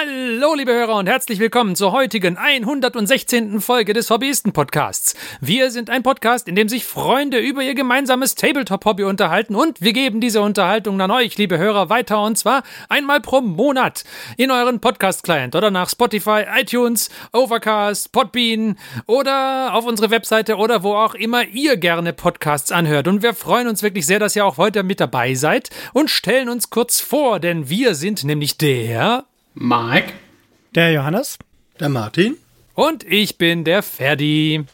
Hallo, liebe Hörer und herzlich willkommen zur heutigen 116. Folge des Hobbyisten-Podcasts. Wir sind ein Podcast, in dem sich Freunde über ihr gemeinsames Tabletop-Hobby unterhalten und wir geben diese Unterhaltung an euch, liebe Hörer, weiter und zwar einmal pro Monat in euren Podcast-Client oder nach Spotify, iTunes, Overcast, Podbean oder auf unsere Webseite oder wo auch immer ihr gerne Podcasts anhört. Und wir freuen uns wirklich sehr, dass ihr auch heute mit dabei seid und stellen uns kurz vor, denn wir sind nämlich der Mike, der Johannes, der Martin und ich bin der Ferdi.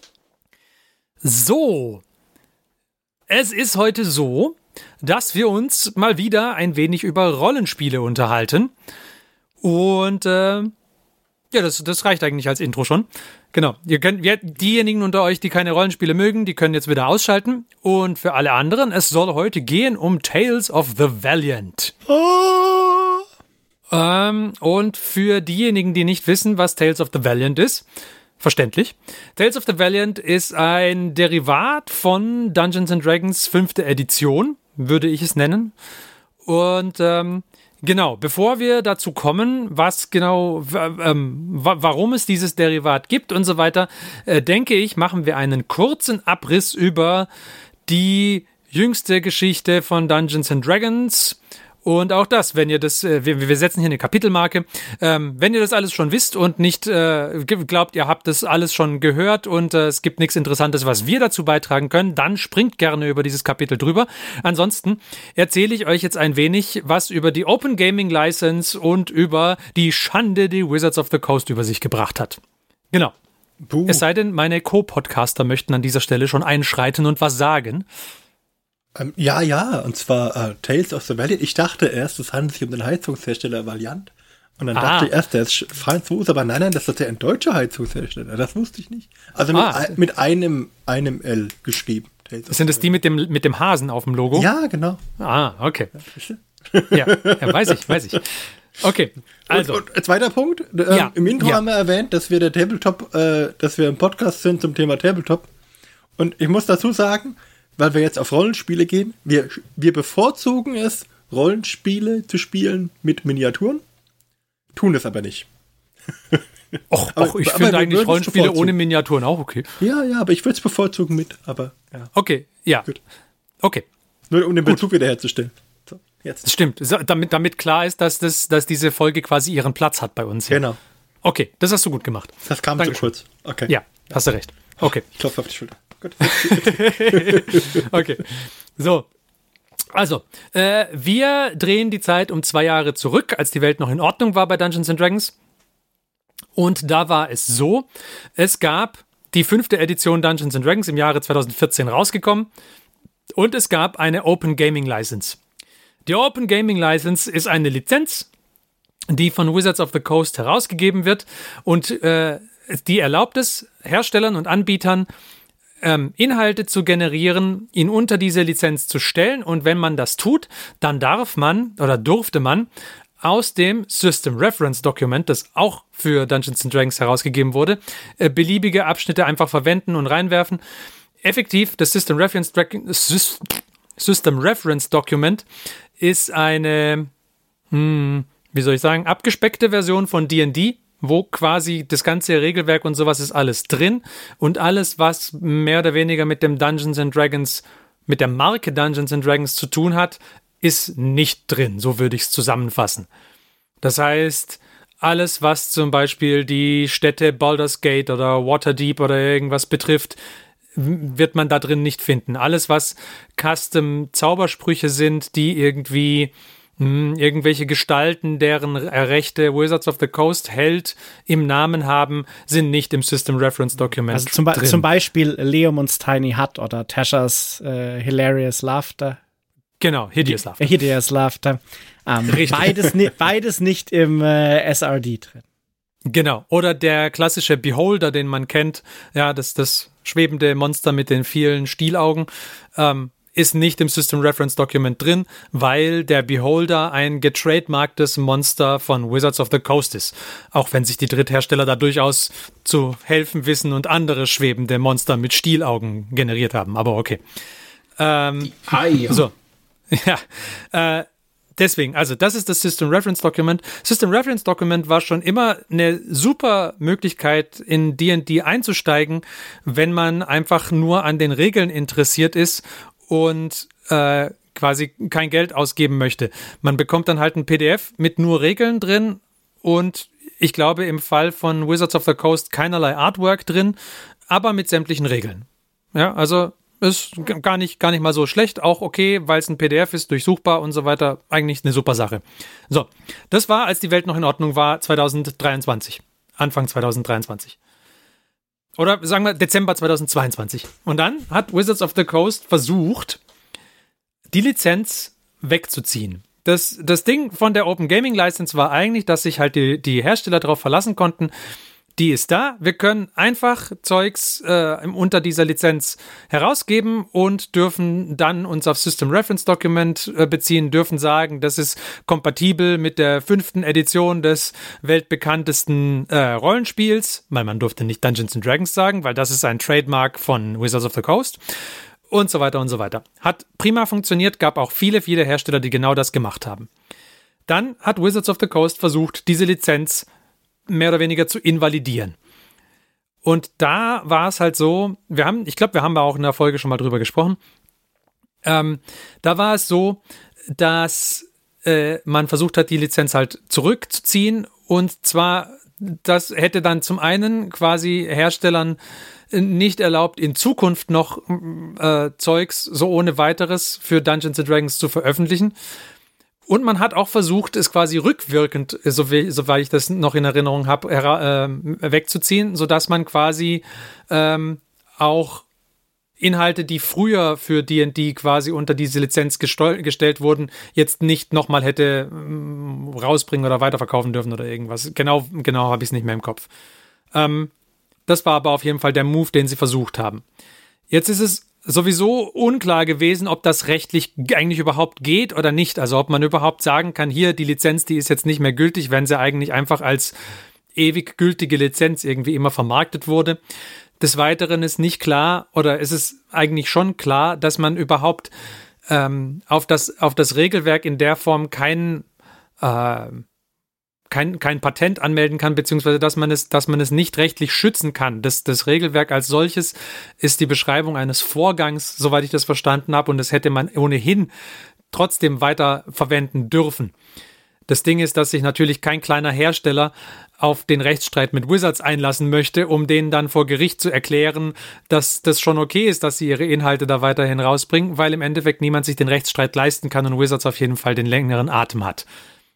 So, es ist heute so, dass wir uns mal wieder ein wenig über Rollenspiele unterhalten und das reicht eigentlich als Intro schon. Genau, diejenigen unter euch, die keine Rollenspiele mögen, die können jetzt wieder ausschalten und für alle anderen, es soll heute gehen um Tales of the Valiant. Und für diejenigen, die nicht wissen, was Tales of the Valiant ist, verständlich. Tales of the Valiant ist ein Derivat von Dungeons & Dragons 5. Edition, würde ich es nennen. Und genau, bevor wir dazu kommen, was genau, warum es dieses Derivat gibt und so weiter, denke ich, machen wir einen kurzen Abriss über die jüngste Geschichte von Dungeons & Dragons. Und auch das, wenn ihr das, wir setzen hier eine Kapitelmarke, wenn ihr das alles schon wisst und nicht glaubt, ihr habt das alles schon gehört und es gibt nichts Interessantes, was wir dazu beitragen können, dann springt gerne über dieses Kapitel drüber. Ansonsten erzähle ich euch jetzt ein wenig was über die Open Gaming License und über die Schande, die Wizards of the Coast über sich gebracht hat. Genau. Buh. Es sei denn, meine Co-Podcaster möchten an dieser Stelle schon einschreiten und was sagen. Ja, und zwar Tales of the Valiant. Ich dachte erst, es handelt sich um den Heizungshersteller Valiant. Und dann dachte ich erst, der ist franzose, aber nein, das ist ja ein deutscher Heizungshersteller. Das wusste ich nicht. Also mit einem L geschrieben. Sind es die mit dem Hasen auf dem Logo? Ja, genau. Ah, okay. Ja, weiß ich. Okay, also. Und zweiter Punkt. Im Intro haben wir erwähnt, dass wir dass wir im Podcast sind zum Thema Tabletop. Und ich muss dazu sagen, weil wir jetzt auf Rollenspiele gehen, wir bevorzugen es, Rollenspiele zu spielen mit Miniaturen, tun es aber nicht. Ich finde eigentlich Rollenspiele ohne Miniaturen auch okay. Ja, aber ich würde es bevorzugen mit, aber ja. Okay, ja. Gut. Okay. Nur um den Bezug wiederherzustellen. So, jetzt. Das stimmt, damit klar ist, dass diese Folge quasi ihren Platz hat bei uns. Ja. Genau. Okay, das hast du gut gemacht. Das kam zu kurz. Okay. Ja, hast du recht. Okay. Ich klopfe auf die Schulter. Gut. Okay, so. Also, wir drehen die Zeit um 2 Jahre zurück, als die Welt noch in Ordnung war bei Dungeons & Dragons. Und da war es so, es gab die 5. Edition Dungeons & Dragons im Jahre 2014 rausgekommen und es gab eine Open Gaming License. Die Open Gaming License ist eine Lizenz, die von Wizards of the Coast herausgegeben wird und die erlaubt es Herstellern und Anbietern, Inhalte zu generieren, ihn unter diese Lizenz zu stellen und wenn man das tut, dann durfte man aus dem System Reference Document, das auch für Dungeons & Dragons herausgegeben wurde, beliebige Abschnitte einfach verwenden und reinwerfen. Effektiv, das System Reference Document ist eine, abgespeckte Version von D&D, wo quasi das ganze Regelwerk und sowas ist alles drin und alles, was mehr oder weniger mit dem Dungeons & Dragons, mit der Marke Dungeons & Dragons zu tun hat, ist nicht drin, so würde ich es zusammenfassen. Das heißt, alles, was zum Beispiel die Städte Baldur's Gate oder Waterdeep oder irgendwas betrifft, wird man da drin nicht finden. Alles, was Custom-Zaubersprüche sind, die irgendwie irgendwelche Gestalten, deren Rechte Wizards of the Coast hält, im Namen haben, sind nicht im System Reference Document also drin. Zum Beispiel Leomund's Tiny Hut oder Tashas Hilarious Laughter. Genau, Hideous Laughter. Hideous Laughter. Beides nicht im SRD drin. Genau, oder der klassische Beholder, den man kennt, ja, das schwebende Monster mit den vielen Stielaugen, ist nicht im System Reference Document drin, weil der Beholder ein getrademarktes Monster von Wizards of the Coast ist. Auch wenn sich die Dritthersteller da durchaus zu helfen wissen und andere schwebende Monster mit Stielaugen generiert haben. Aber okay. So. Ja. Deswegen, also das ist das System Reference Document. System Reference Document war schon immer eine super Möglichkeit, in D&D einzusteigen, wenn man einfach nur an den Regeln interessiert ist und quasi kein Geld ausgeben möchte. Man bekommt dann halt ein PDF mit nur Regeln drin und ich glaube im Fall von Wizards of the Coast keinerlei Artwork drin, aber mit sämtlichen Regeln. Ja, also ist gar nicht mal so schlecht, auch okay, weil es ein PDF ist, durchsuchbar und so weiter, eigentlich eine super Sache. So, das war, als die Welt noch in Ordnung war, 2023, Anfang 2023. Oder sagen wir Dezember 2022. Und dann hat Wizards of the Coast versucht, die Lizenz wegzuziehen. Das Ding von der Open Gaming License war eigentlich, dass sich halt die Hersteller darauf verlassen konnten, die ist da, wir können einfach Zeugs unter dieser Lizenz herausgeben und dürfen dann uns auf System Reference Document beziehen, dürfen sagen, das ist kompatibel mit der 5. Edition des weltbekanntesten Rollenspiels, weil man durfte nicht Dungeons & Dragons sagen, weil das ist ein Trademark von Wizards of the Coast. Und so weiter und so weiter. Hat prima funktioniert, gab auch viele Hersteller, die genau das gemacht haben. Dann hat Wizards of the Coast versucht, diese Lizenz mehr oder weniger zu invalidieren. Und da war es halt so, ich glaube, wir haben auch in der Folge schon mal drüber gesprochen, da war es so, dass man versucht hat, die Lizenz halt zurückzuziehen und zwar, das hätte dann zum einen quasi Herstellern nicht erlaubt, in Zukunft noch Zeugs so ohne weiteres für Dungeons & Dragons zu veröffentlichen. Und man hat auch versucht, es quasi rückwirkend, soweit ich das noch in Erinnerung habe, wegzuziehen, sodass man quasi auch Inhalte, die früher für D&D quasi unter diese Lizenz gestellt wurden, jetzt nicht nochmal hätte rausbringen oder weiterverkaufen dürfen oder irgendwas. Genau habe ich es nicht mehr im Kopf. Das war aber auf jeden Fall der Move, den sie versucht haben. Jetzt ist es sowieso unklar gewesen, ob das rechtlich eigentlich überhaupt geht oder nicht. Also ob man überhaupt sagen kann, hier, die Lizenz, die ist jetzt nicht mehr gültig, wenn sie eigentlich einfach als ewig gültige Lizenz irgendwie immer vermarktet wurde. Des Weiteren ist nicht klar, oder ist es eigentlich schon klar, dass man überhaupt auf das Regelwerk in der Form kein Patent anmelden kann, beziehungsweise dass man es nicht rechtlich schützen kann. Das Regelwerk als solches ist die Beschreibung eines Vorgangs, soweit ich das verstanden habe, und das hätte man ohnehin trotzdem weiter verwenden dürfen. Das Ding ist, dass sich natürlich kein kleiner Hersteller auf den Rechtsstreit mit Wizards einlassen möchte, um denen dann vor Gericht zu erklären, dass das schon okay ist, dass sie ihre Inhalte da weiterhin rausbringen, weil im Endeffekt niemand sich den Rechtsstreit leisten kann und Wizards auf jeden Fall den längeren Atem hat.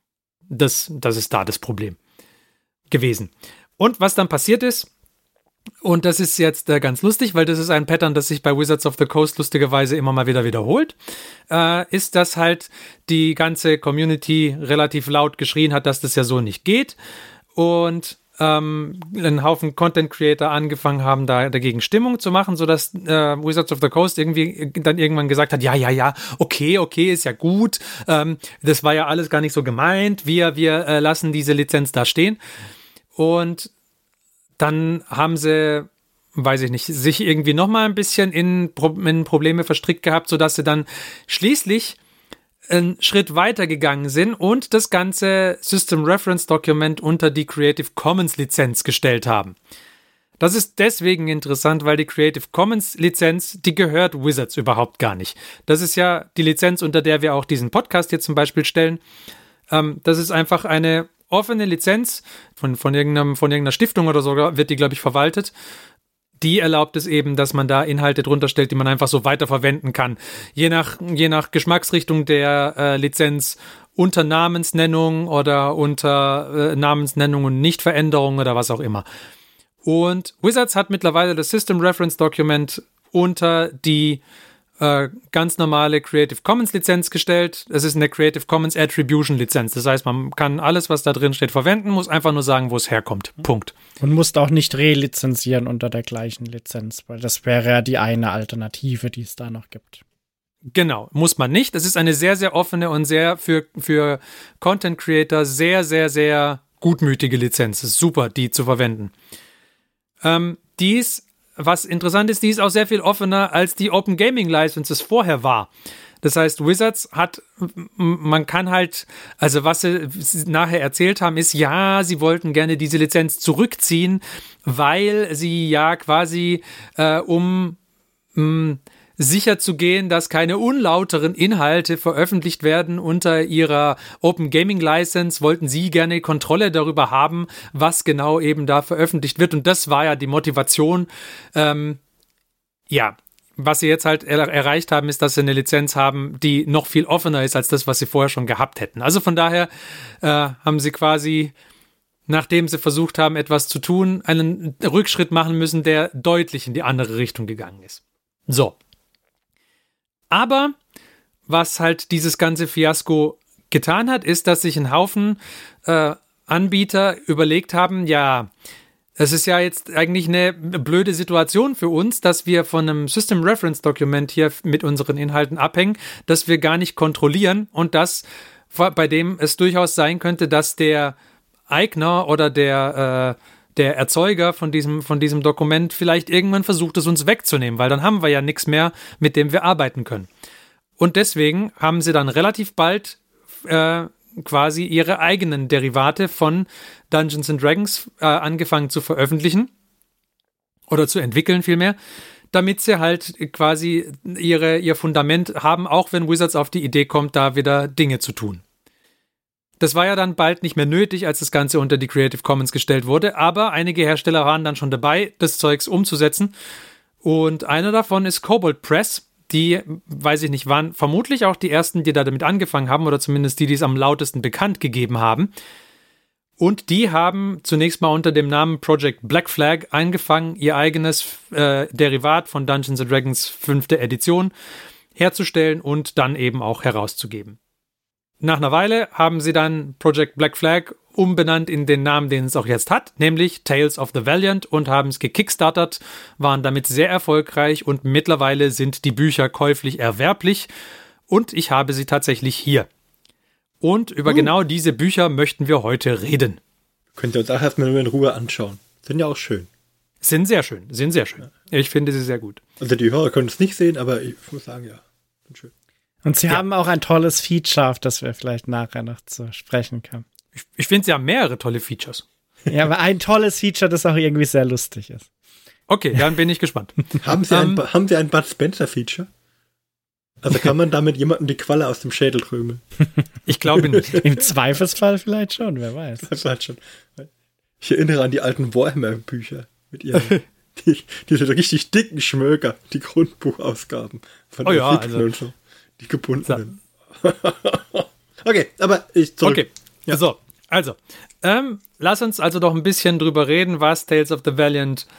Das ist da das Problem gewesen. Und was dann passiert ist, und das ist jetzt ganz lustig, weil das ist ein Pattern, das sich bei Wizards of the Coast lustigerweise immer mal wieder wiederholt, ist, dass halt die ganze Community relativ laut geschrien hat, dass das ja so nicht geht und ein Haufen Content Creator angefangen haben, da dagegen Stimmung zu machen, sodass Wizards of the Coast irgendwie dann irgendwann gesagt hat, ja, okay, ist ja gut, das war ja alles gar nicht so gemeint, wir lassen diese Lizenz da stehen. Und dann haben sie, weiß ich nicht, sich irgendwie nochmal ein bisschen in Probleme verstrickt gehabt, sodass sie dann schließlich einen Schritt weiter gegangen sind und das ganze System Reference Document unter die Creative Commons Lizenz gestellt haben. Das ist deswegen interessant, weil die Creative Commons Lizenz, die gehört Wizards überhaupt gar nicht. Das ist ja die Lizenz, unter der wir auch diesen Podcast hier zum Beispiel stellen. Das ist einfach eine offene Lizenz von irgendeiner Stiftung oder so wird die, glaube ich, verwaltet. Die erlaubt es eben, dass man da Inhalte drunter stellt, die man einfach so weiterverwenden kann. Je nach Geschmacksrichtung der Lizenz unter Namensnennung oder unter Namensnennung und Nichtveränderung oder was auch immer. Und Wizards hat mittlerweile das System Reference Document unter die ganz normale Creative Commons Lizenz gestellt. Es ist eine Creative Commons Attribution Lizenz. Das heißt, man kann alles, was da drin steht, verwenden, muss einfach nur sagen, wo es herkommt. Punkt. Und musst auch nicht relizenzieren unter der gleichen Lizenz, weil das wäre ja die eine Alternative, die es da noch gibt. Genau, muss man nicht. Es ist eine sehr, sehr offene und sehr für Content Creator sehr, sehr, sehr gutmütige Lizenz. Es ist super, die zu verwenden. Was interessant ist, die ist auch sehr viel offener, als die Open Gaming Licenses vorher war. Das heißt, Wizards man kann halt, also was sie nachher erzählt haben, ist, ja, sie wollten gerne diese Lizenz zurückziehen, weil sie ja quasi, um sicher zu gehen, dass keine unlauteren Inhalte veröffentlicht werden unter ihrer Open Gaming License, wollten sie gerne Kontrolle darüber haben, was genau eben da veröffentlicht wird. Und das war ja die Motivation, was sie jetzt halt erreicht haben, ist, dass sie eine Lizenz haben, die noch viel offener ist als das, was sie vorher schon gehabt hätten. Also von daher haben sie quasi, nachdem sie versucht haben, etwas zu tun, einen Rückschritt machen müssen, der deutlich in die andere Richtung gegangen ist. So. Aber was halt dieses ganze Fiasko getan hat, ist, dass sich ein Haufen Anbieter überlegt haben, ja, es ist ja jetzt eigentlich eine blöde Situation für uns, dass wir von einem System Reference Document hier mit unseren Inhalten abhängen, dass wir gar nicht kontrollieren und das, bei dem es durchaus sein könnte, dass der Eigner oder der Erzeuger von diesem Dokument vielleicht irgendwann versucht, es uns wegzunehmen, weil dann haben wir ja nichts mehr, mit dem wir arbeiten können. Und deswegen haben sie dann relativ bald quasi ihre eigenen Derivate von Dungeons & Dragons angefangen zu veröffentlichen oder zu entwickeln vielmehr, damit sie halt quasi ihr Fundament haben, auch wenn Wizards auf die Idee kommt, da wieder Dinge zu tun. Das war ja dann bald nicht mehr nötig, als das Ganze unter die Creative Commons gestellt wurde, aber einige Hersteller waren dann schon dabei, das Zeugs umzusetzen und einer davon ist Kobold Press. Die, weiß ich nicht, waren vermutlich auch die ersten, die da damit angefangen haben oder zumindest die es am lautesten bekannt gegeben haben. Und die haben zunächst mal unter dem Namen Project Black Flag angefangen, ihr eigenes Derivat von Dungeons & Dragons 5. Edition herzustellen und dann eben auch herauszugeben. Nach einer Weile haben sie dann Project Black Flag umbenannt in den Namen, den es auch jetzt hat, nämlich Tales of the Valiant und haben es gekickstartert, waren damit sehr erfolgreich und mittlerweile sind die Bücher käuflich erwerblich und ich habe sie tatsächlich hier. Und über genau diese Bücher möchten wir heute reden. Könnt ihr uns auch erstmal nur in Ruhe anschauen. Sind ja auch schön. Sind sehr schön. Ja. Ich finde sie sehr gut. Also die Hörer können es nicht sehen, aber ich muss sagen, ja, sind schön. Und sie haben auch ein tolles Feature, auf das wir vielleicht nachher noch zu sprechen können. Ich finde, sie haben mehrere tolle Features. Ja, aber ein tolles Feature, das auch irgendwie sehr lustig ist. Okay, dann bin ich gespannt. Haben Sie ein Bud Spencer-Feature? Also kann man damit jemandem die Qualle aus dem Schädel trümeln? Ich glaube nicht. Im Zweifelsfall vielleicht schon, wer weiß. Vielleicht schon. Ich erinnere an die alten Warhammer-Bücher mit ihren diese richtig dicken Schmöker, die Grundbuchausgaben von den und so. Die gebundenen. So. Okay, aber ich zurück. Okay, ja. So, also, lass uns also doch ein bisschen drüber reden, was Tales of the Valiant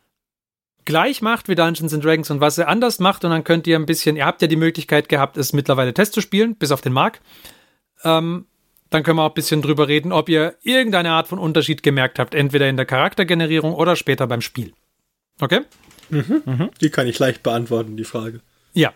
gleich macht wie Dungeons & Dragons und was er anders macht und dann könnt ihr ihr habt ja die Möglichkeit gehabt, es mittlerweile Test zu spielen, bis auf den Mark. Dann können wir auch ein bisschen drüber reden, ob ihr irgendeine Art von Unterschied gemerkt habt, entweder in der Charaktergenerierung oder später beim Spiel. Okay? Die kann ich leicht beantworten, die Frage. Ja.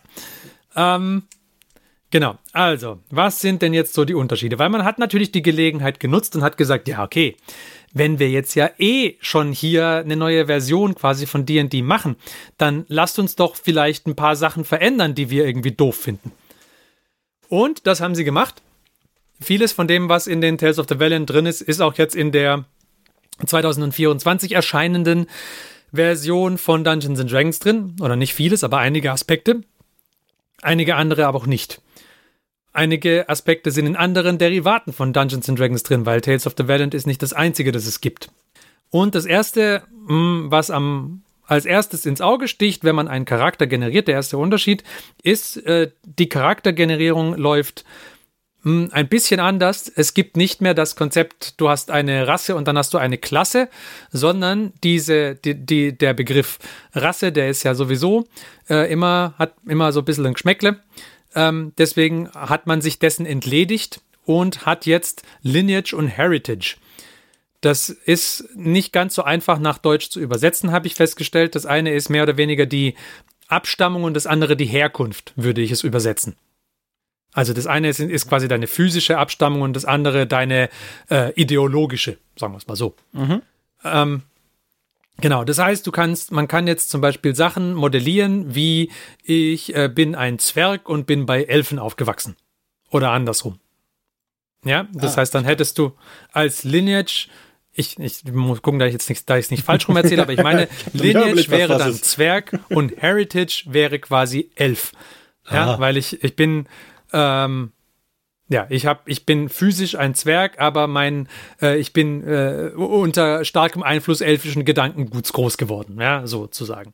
Genau, also, was sind denn jetzt so die Unterschiede? Weil man hat natürlich die Gelegenheit genutzt und hat gesagt, ja, okay, wenn wir jetzt ja schon hier eine neue Version quasi von D&D machen, dann lasst uns doch vielleicht ein paar Sachen verändern, die wir irgendwie doof finden. Und das haben sie gemacht. Vieles von dem, was in den Tales of the Valiant drin ist, ist auch jetzt in der 2024 erscheinenden Version von Dungeons & Dragons drin. Oder nicht vieles, aber einige Aspekte. Einige andere aber auch nicht. Einige Aspekte sind in anderen Derivaten von Dungeons & Dragons drin, weil Tales of the Valiant ist nicht das einzige, das es gibt. Und das erste, was als erstes ins Auge sticht, wenn man einen Charakter generiert, der erste Unterschied, ist, die Charaktergenerierung läuft ein bisschen anders. Es gibt nicht mehr das Konzept, du hast eine Rasse und dann hast du eine Klasse, sondern der Begriff Rasse, der ist ja sowieso hat immer so ein bisschen ein Geschmäckle. Deswegen hat man sich dessen entledigt und hat jetzt Lineage und Heritage. Das ist nicht ganz so einfach nach Deutsch zu übersetzen, habe ich festgestellt. Das eine ist mehr oder weniger die Abstammung und das andere die Herkunft, würde ich es übersetzen. Also das eine ist quasi deine physische Abstammung und das andere deine ideologische, sagen wir es mal so. Genau, das heißt, man kann jetzt zum Beispiel Sachen modellieren, wie ich bin ein Zwerg und bin bei Elfen aufgewachsen. Oder andersrum. Ja, das heißt, dann hättest du als Lineage, ich muss gucken, da ich es nicht falsch rum erzähle, aber ich meine, Lineage wäre dann Zwerg und Heritage wäre quasi Elf. Ja, weil ich bin, ich bin physisch ein Zwerg, aber ich bin unter starkem Einfluss elfischen Gedankenguts groß geworden, ja, sozusagen.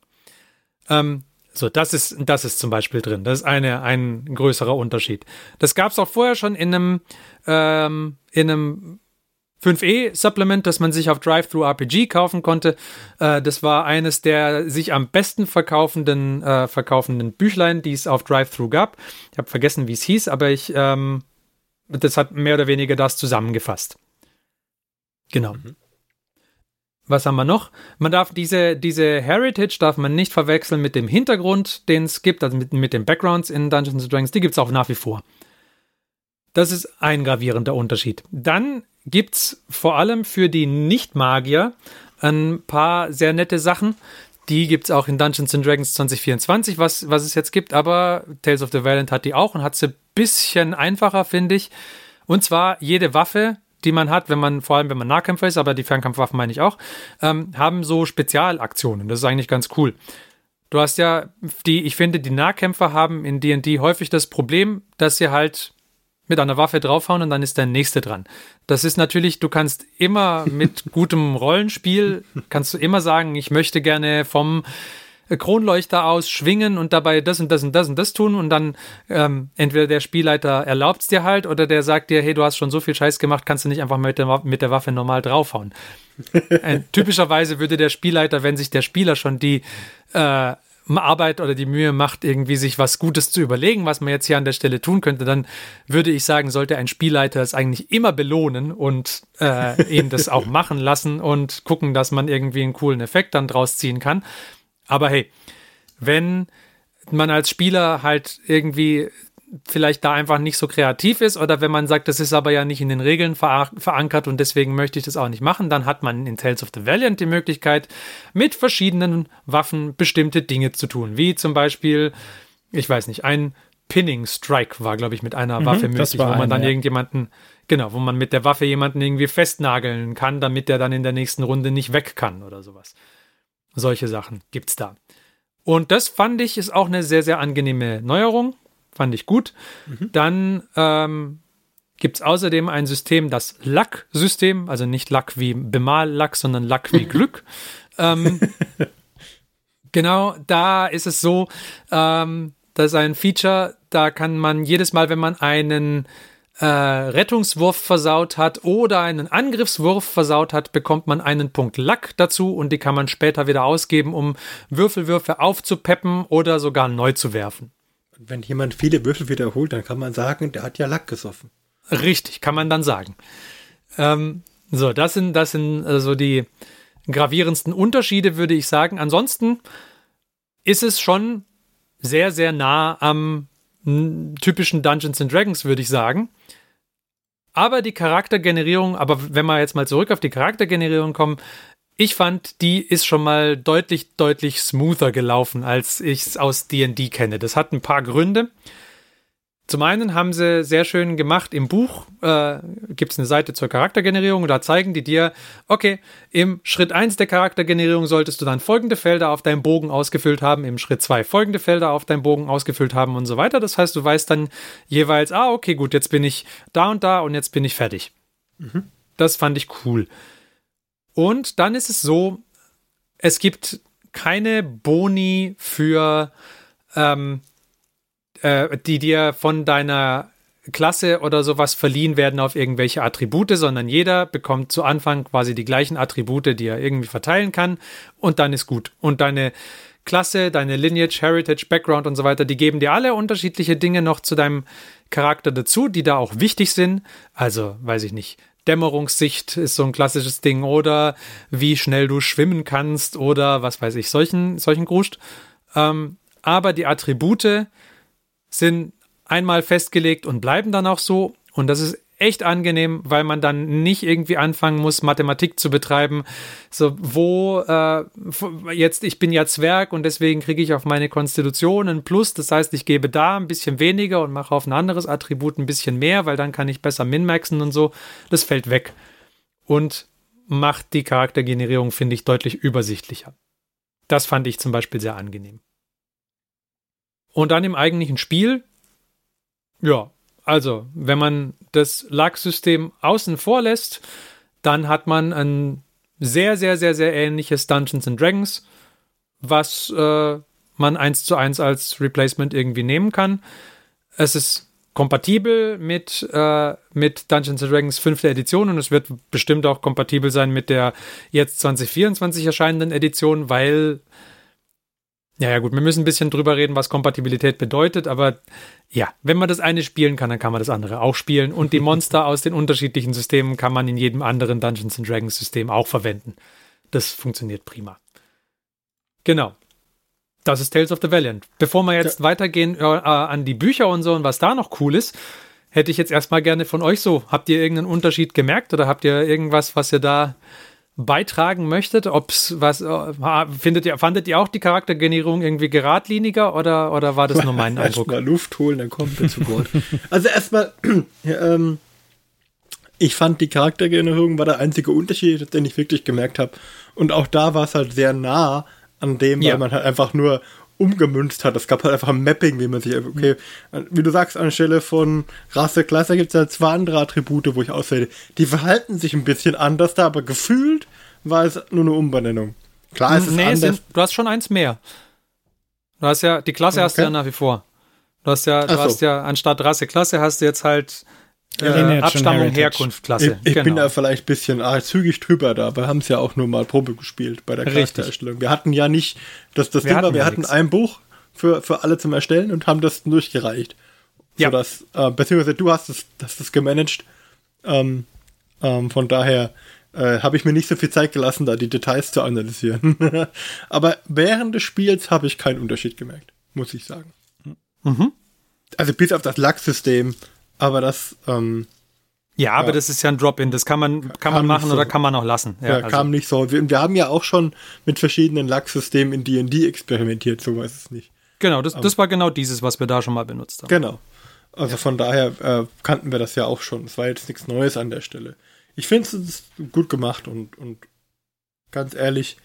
Das ist zum Beispiel drin. Das ist ein größerer Unterschied. Das gab es auch vorher schon in einem 5e-Supplement, das man sich auf Drive-Thru-RPG kaufen konnte. Das war eines der sich am besten verkaufenden Büchlein, die es auf Drive-Thru gab. Ich habe vergessen, wie es hieß, aber das hat mehr oder weniger das zusammengefasst. Genau. Was haben wir noch? Man darf diese Heritage darf man nicht verwechseln mit dem Hintergrund, den es gibt, also mit den Backgrounds in Dungeons & Dragons. Die gibt es auch nach wie vor. Das ist ein gravierender Unterschied. Dann gibt es vor allem für die Nicht-Magier ein paar sehr nette Sachen. Die gibt es auch in Dungeons & Dragons 2024, was es jetzt gibt, aber Tales of the Valiant hat die auch und hat sie ein bisschen einfacher, finde ich. Und zwar jede Waffe, die man hat, vor allem wenn man Nahkämpfer ist, aber die Fernkampfwaffen meine ich auch, haben so Spezialaktionen. Das ist eigentlich ganz cool. Du hast ja, ich finde, die Nahkämpfer haben in D&D häufig das Problem, dass sie halt mit einer Waffe draufhauen und dann ist der nächste dran. Das ist natürlich, du kannst immer mit gutem Rollenspiel, kannst du immer sagen, ich möchte gerne vom Kronleuchter aus schwingen und dabei das und das und das und das tun und dann entweder der Spielleiter erlaubt es dir halt oder der sagt dir, hey, du hast schon so viel Scheiß gemacht, kannst du nicht einfach mit der Waffe normal draufhauen. Typischerweise würde der Spielleiter, wenn sich der Spieler schon die Arbeit oder die Mühe macht, irgendwie sich was Gutes zu überlegen, was man jetzt hier an der Stelle tun könnte, dann würde ich sagen, sollte ein Spielleiter es eigentlich immer belohnen und ihn das auch machen lassen und gucken, dass man irgendwie einen coolen Effekt dann draus ziehen kann. Aber hey, wenn man als Spieler halt irgendwie vielleicht da einfach nicht so kreativ ist oder wenn man sagt, das ist aber ja nicht in den Regeln verankert und deswegen möchte ich das auch nicht machen, dann hat man in Tales of the Valiant die Möglichkeit, mit verschiedenen Waffen bestimmte Dinge zu tun, wie zum Beispiel, ich weiß nicht, ein Pinning Strike war, glaube ich, mit einer Waffe möglich, wo man dann irgendjemanden, genau, wo man mit der Waffe jemanden irgendwie festnageln kann, damit der dann in der nächsten Runde nicht weg kann oder sowas. Solche Sachen gibt's da. Und das fand ich, ist auch eine sehr, sehr angenehme Neuerung. Fand ich gut. Dann gibt es außerdem ein System, das Luck-System, also nicht Luck wie Bemal-Luck, sondern Luck wie Glück. Genau, da ist es so, das ist ein Feature, da kann man jedes Mal, wenn man einen Rettungswurf versaut hat oder einen Angriffswurf versaut hat, bekommt man einen Punkt Luck dazu und die kann man später wieder ausgeben, um Würfelwürfe aufzupeppen oder sogar neu zu werfen. Wenn jemand viele Würfel wiederholt, dann kann man sagen, der hat ja Lack gesoffen. Richtig, kann man dann sagen. Das sind so die gravierendsten Unterschiede, würde ich sagen. Ansonsten ist es schon sehr, sehr nah am typischen Dungeons & Dragons, würde ich sagen. Aber die Charaktergenerierung, wenn wir jetzt mal zurück auf die Charaktergenerierung kommen, ich fand, die ist schon mal deutlich, deutlich smoother gelaufen, als ich es aus D&D kenne. Das hat ein paar Gründe. Zum einen haben sie sehr schön gemacht, im Buch gibt es eine Seite zur Charaktergenerierung und da zeigen die dir, okay, im Schritt 1 der Charaktergenerierung solltest du dann folgende Felder auf deinem Bogen ausgefüllt haben, im Schritt 2 folgende Felder auf deinem Bogen ausgefüllt haben und so weiter. Das heißt, du weißt dann jeweils, okay, gut, jetzt bin ich da und jetzt bin ich fertig. Das fand ich cool. Und dann ist es so, es gibt keine Boni für die dir von deiner Klasse oder sowas verliehen werden auf irgendwelche Attribute, sondern jeder bekommt zu Anfang quasi die gleichen Attribute, die er irgendwie verteilen kann und dann ist gut. Und deine Klasse, deine Lineage, Heritage, Background und so weiter, die geben dir alle unterschiedliche Dinge noch zu deinem Charakter dazu, die da auch wichtig sind. Also, weiß ich nicht, Dämmerungssicht ist so ein klassisches Ding oder wie schnell du schwimmen kannst oder was weiß ich, solchen Gruscht. Aber die Attribute sind einmal festgelegt und bleiben dann auch so. Und das ist echt angenehm, weil man dann nicht irgendwie anfangen muss, Mathematik zu betreiben. So, ich bin ja Zwerg und deswegen kriege ich auf meine Konstitution ein Plus. Das heißt, ich gebe da ein bisschen weniger und mache auf ein anderes Attribut ein bisschen mehr, weil dann kann ich besser min-maxen und so. Das fällt weg. Und macht die Charaktergenerierung, finde ich, deutlich übersichtlicher. Das fand ich zum Beispiel sehr angenehm. Und dann im eigentlichen Spiel, ja, also, wenn man das Luck-System außen vor lässt, dann hat man ein sehr, sehr, sehr, sehr ähnliches Dungeons & Dragons, was man 1:1 als Replacement irgendwie nehmen kann. Es ist kompatibel mit Dungeons & Dragons 5. Edition und es wird bestimmt auch kompatibel sein mit der jetzt 2024 erscheinenden Edition, weil ja gut, wir müssen ein bisschen drüber reden, was Kompatibilität bedeutet, aber ja, wenn man das eine spielen kann, dann kann man das andere auch spielen und die Monster aus den unterschiedlichen Systemen kann man in jedem anderen Dungeons & Dragons System auch verwenden. Das funktioniert prima. Genau. Das ist Tales of the Valiant. Bevor wir jetzt weitergehen an die Bücher und so und was da noch cool ist, hätte ich jetzt erstmal gerne von euch so, habt ihr irgendeinen Unterschied gemerkt oder habt ihr irgendwas, was ihr da beitragen möchtet? Fandet ihr auch die Charaktergenerierung irgendwie geradliniger oder war das nur mein Eindruck? Erstmal Luft holen, dann kommt ihr zu Wort. Also erstmal, ich fand die Charaktergenerierung war der einzige Unterschied, den ich wirklich gemerkt habe. Und auch da war es halt sehr nah an dem, weil man halt einfach nur umgemünzt hat. Es gab halt einfach ein Mapping, wie man sich, okay, wie du sagst, anstelle von Rasse, Klasse gibt es halt 2 andere Attribute, wo ich auswähle. Die verhalten sich ein bisschen anders da, aber gefühlt war es nur eine Umbenennung. Klar, es ist anders. Du hast schon eins mehr. Du hast ja, die Klasse hast du ja nach wie vor. Du hast ja anstatt Rasse, Klasse hast du jetzt halt Abstammung, Herkunft, Klasse. Ich bin da vielleicht ein bisschen zügig drüber da, aber haben es ja auch nur mal Probe gespielt bei der Charaktererstellung. Wir hatten ja nicht, wir hatten ein Buch für alle zum Erstellen und haben das durchgereicht. Ja. Sodass, beziehungsweise du hast das gemanagt. Von daher habe ich mir nicht so viel Zeit gelassen, da die Details zu analysieren. Aber während des Spiels habe ich keinen Unterschied gemerkt, muss ich sagen. Mhm. Also bis auf das Lack-System. Aber das aber das ist ja ein Drop-In, das kann man machen oder kann man auch lassen. Ja, also. Kam nicht so. Wir haben ja auch schon mit verschiedenen Lack-Systemen in D&D experimentiert, so weiß es nicht. Genau, das war genau dieses, was wir da schon mal benutzt haben. Genau. Also von daher kannten wir das ja auch schon. Es war jetzt nichts Neues an der Stelle. Ich finde es gut gemacht und ganz ehrlich,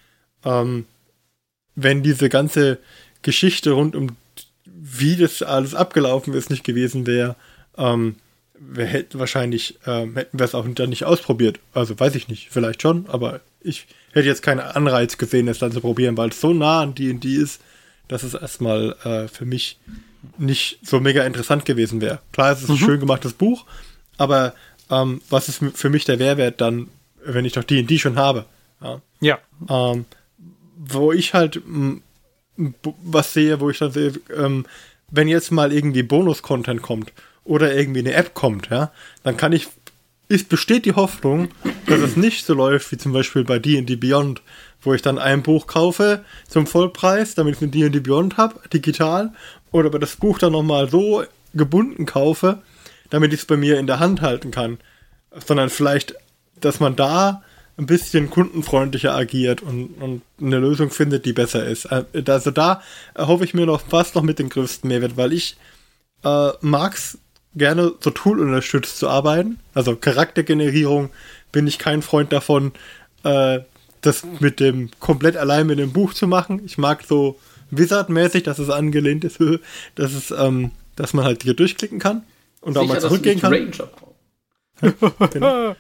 wenn diese ganze Geschichte rund um wie das alles abgelaufen ist, nicht gewesen wäre, wir hätten wahrscheinlich, hätten wir es auch dann nicht ausprobiert. Also weiß ich nicht, vielleicht schon, aber ich hätte jetzt keinen Anreiz gesehen, es dann zu probieren, weil es so nah an D&D ist, dass es erstmal für mich nicht so mega interessant gewesen wäre. Klar, es ist ein schön gemachtes Buch, aber was ist für mich der Mehrwert dann, wenn ich doch D&D schon habe? Ja. Wo ich halt was sehe, wo ich dann sehe, wenn jetzt mal irgendwie Bonus-Content kommt oder irgendwie eine App kommt, ja, dann besteht die Hoffnung, dass es nicht so läuft wie zum Beispiel bei D&D Beyond, wo ich dann ein Buch kaufe zum Vollpreis, damit ich ein D&D Beyond habe, digital, oder aber das Buch dann nochmal so gebunden kaufe, damit ich es bei mir in der Hand halten kann, sondern vielleicht, dass man da ein bisschen kundenfreundlicher agiert und eine Lösung findet, die besser ist. Also da hoffe ich mir noch fast noch mit dem größten Mehrwert, weil ich mag's gerne so tool-unterstützt zu arbeiten. Also Charaktergenerierung bin ich kein Freund davon, das komplett allein mit dem Buch zu machen. Ich mag so Wizard-mäßig, dass es angelehnt ist, dass man halt hier durchklicken kann und auch mal zurückgehen kann. Ranger. Genau.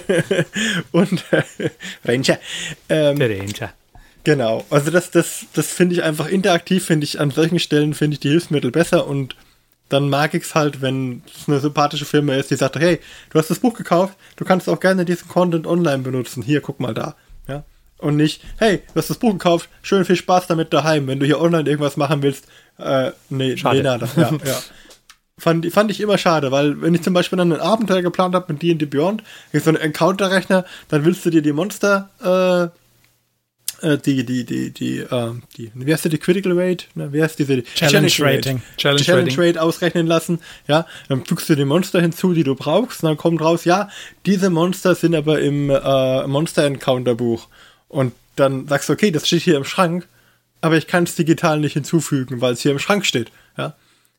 Und Ranger. Der Ranger. Genau. Also das finde ich einfach interaktiv, an solchen Stellen finde ich die Hilfsmittel besser und dann mag ich es halt, wenn es eine sympathische Firma ist, die sagt, hey, du hast das Buch gekauft, du kannst auch gerne diesen Content online benutzen. Hier, guck mal da. Ja? Und nicht, hey, du hast das Buch gekauft, schön viel Spaß damit daheim. Wenn du hier online irgendwas machen willst, nee, nada. Ja. Fand ich immer schade, weil wenn ich zum Beispiel dann ein Abenteuer geplant habe mit D&D Beyond, so einen Encounter-Rechner, dann willst du dir die Monster wie heißt die Critical Rate? Wie heißt diese Challenge Rating. Challenge Rate ausrechnen lassen. Ja, dann fügst du die Monster hinzu, die du brauchst, und dann kommt raus, ja, diese Monster sind aber im Monster Encounter Buch. Und dann sagst du, okay, das steht hier im Schrank, aber ich kann es digital nicht hinzufügen, weil es hier im Schrank steht. Ja,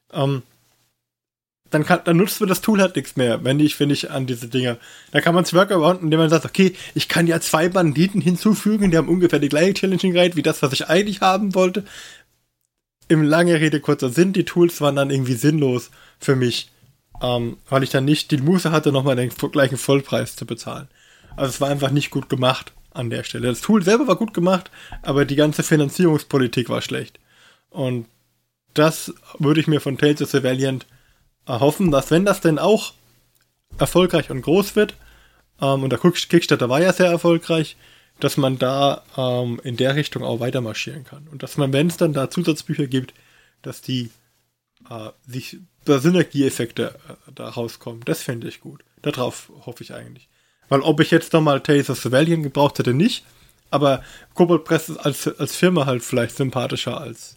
dann nutzt mir das Tool halt nichts mehr, wenn ich an diese Dinge. Da kann man es workarounden, indem man sagt, okay, ich kann ja 2 Banditen hinzufügen, die haben ungefähr die gleiche Challenging Rate wie das, was ich eigentlich haben wollte. Im lange Rede, kurzer Sinn, die Tools waren dann irgendwie sinnlos für mich, weil ich dann nicht die Muße hatte, nochmal den gleichen Vollpreis zu bezahlen. Also es war einfach nicht gut gemacht an der Stelle. Das Tool selber war gut gemacht, aber die ganze Finanzierungspolitik war schlecht. Und das würde ich mir von Tales of the Valiant erhoffen, dass wenn das denn auch erfolgreich und groß wird, und der Kickstarter war ja sehr erfolgreich, dass man da in der Richtung auch weiter marschieren kann. Und dass man, wenn es dann da Zusatzbücher gibt, dass die sich Synergieeffekte da rauskommen. Das fände ich gut. Darauf hoffe ich eigentlich. Weil ob ich jetzt nochmal Tales of the Valiant gebraucht hätte, nicht, aber Kobold Press ist als Firma halt vielleicht sympathischer als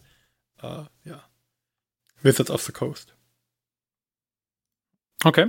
Wizards of the Coast. Okay.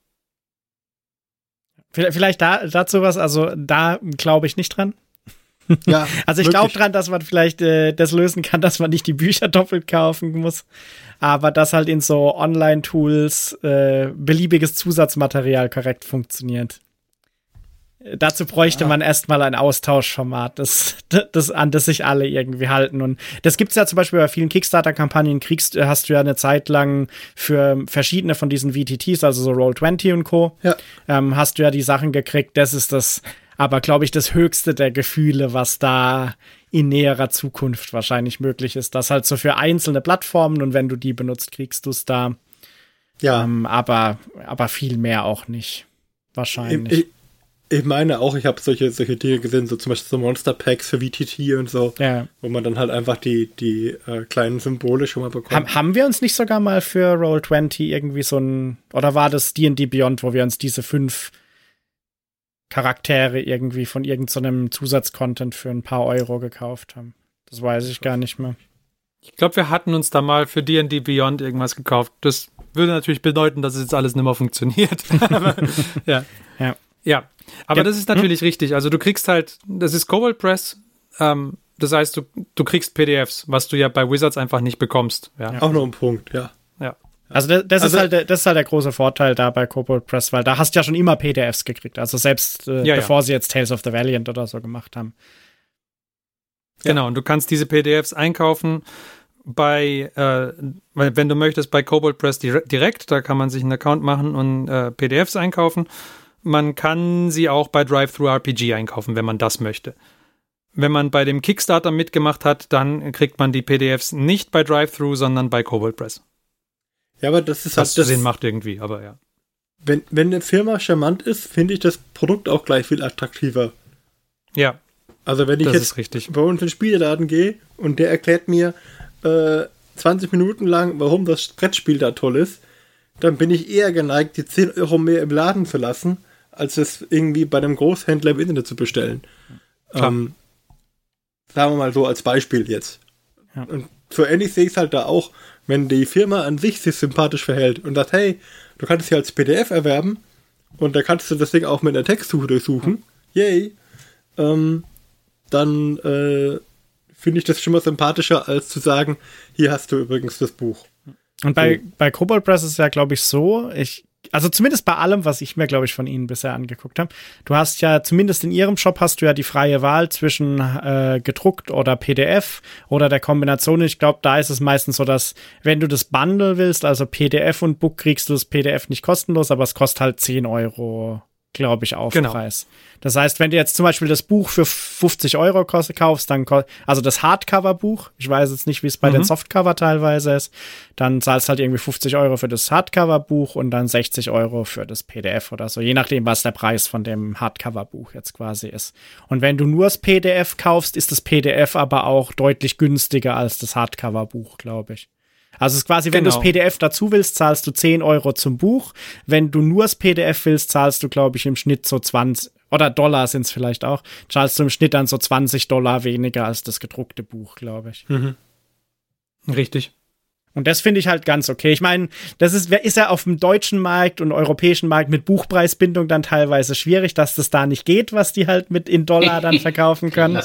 Vielleicht dazu was, also da glaube ich nicht dran. Ja, also ich glaube dran, dass man vielleicht das lösen kann, dass man nicht die Bücher doppelt kaufen muss, aber dass halt in so Online-Tools beliebiges Zusatzmaterial korrekt funktioniert. Dazu bräuchte man erstmal ein Austauschformat, an das sich alle irgendwie halten. Und das gibt's ja zum Beispiel bei vielen Kickstarter-Kampagnen, hast du ja eine Zeit lang für verschiedene von diesen VTTs, also so Roll20 und Co., hast du ja die Sachen gekriegt. Das ist das, aber glaube ich, das höchste der Gefühle, was da in näherer Zukunft wahrscheinlich möglich ist. Das halt so für einzelne Plattformen, und wenn du die benutzt, kriegst du es da. Ja. Aber viel mehr auch nicht. Wahrscheinlich. Ich meine auch, ich habe solche Dinge gesehen, so zum Beispiel so Monster Packs für VTT und so, wo man dann halt einfach die kleinen Symbole schon mal bekommt. Haben wir uns nicht sogar mal für Roll20 irgendwie so ein, oder war das D&D Beyond, wo wir uns diese 5 Charaktere irgendwie von irgendeinem Zusatzcontent für ein paar Euro gekauft haben? Das weiß ich gar nicht mehr. Ich glaube, wir hatten uns da mal für D&D Beyond irgendwas gekauft. Das würde natürlich bedeuten, dass es jetzt alles nicht mehr funktioniert. Aber, ja, aber das ist natürlich richtig. Also du kriegst halt, das ist Kobold Press, das heißt, du kriegst PDFs, was du ja bei Wizards einfach nicht bekommst. Ja. Auch noch ein Punkt, ja. Also das ist halt der große Vorteil da bei Kobold Press, weil da hast du ja schon immer PDFs gekriegt, also selbst bevor sie jetzt Tales of the Valiant oder so gemacht haben. Genau, und du kannst diese PDFs einkaufen wenn du möchtest, bei Kobold Press direkt, da kann man sich einen Account machen und PDFs einkaufen. Man kann sie auch bei DriveThru-RPG einkaufen, wenn man das möchte. Wenn man bei dem Kickstarter mitgemacht hat, dann kriegt man die PDFs nicht bei DriveThru, sondern bei Kobold Press. Ja, aber das ist halt das Sinn macht irgendwie, aber ja. Wenn eine Firma charmant ist, finde ich das Produkt auch gleich viel attraktiver. Ja. Also wenn ich jetzt bei uns in den Spieleladen gehe und der erklärt mir 20 Minuten lang, warum das Brettspiel da toll ist, dann bin ich eher geneigt, die 10 Euro mehr im Laden zu lassen, als es irgendwie bei einem Großhändler im Internet zu bestellen. Sagen wir mal so als Beispiel jetzt. Ja. Und so ähnlich sehe ich es halt da auch, wenn die Firma an sich sympathisch verhält und sagt, hey, du kannst es hier als PDF erwerben und da kannst du das Ding auch mit einer Textsuche durchsuchen. Yay! Dann finde ich das schon mal sympathischer, als zu sagen, hier hast du übrigens das Buch. Und bei Kobold Press ist es ja, glaube ich, so, also zumindest bei allem, was ich mir, glaube ich, von ihnen bisher angeguckt habe, du hast ja, zumindest in ihrem Shop hast du ja die freie Wahl zwischen gedruckt oder PDF oder der Kombination. Ich glaube, da ist es meistens so, dass, wenn du das Bundle willst, also PDF und Book, kriegst du das PDF nicht kostenlos, aber es kostet halt 10 Euro, glaube ich, Aufpreis. Genau. Das heißt, wenn du jetzt zum Beispiel das Buch für 50 Euro kaufst, dann also das Hardcover-Buch, ich weiß jetzt nicht, wie es bei den Softcover teilweise ist, dann zahlst du halt irgendwie 50 Euro für das Hardcover-Buch und dann 60 Euro für das PDF oder so, je nachdem, was der Preis von dem Hardcover-Buch jetzt quasi ist. Und wenn du nur das PDF kaufst, ist das PDF aber auch deutlich günstiger als das Hardcover-Buch, glaube ich. Also es ist quasi, wenn du das PDF dazu willst, zahlst du 10 Euro zum Buch. Wenn du nur das PDF willst, zahlst du, glaube ich, im Schnitt so 20, oder Dollar sind es vielleicht auch, zahlst du im Schnitt dann so $20 weniger als das gedruckte Buch, glaube ich. Richtig. Und das finde ich halt ganz okay. Ich meine, das ist ja auf dem deutschen Markt und europäischen Markt mit Buchpreisbindung dann teilweise schwierig, dass das da nicht geht, was die halt mit in Dollar dann verkaufen können.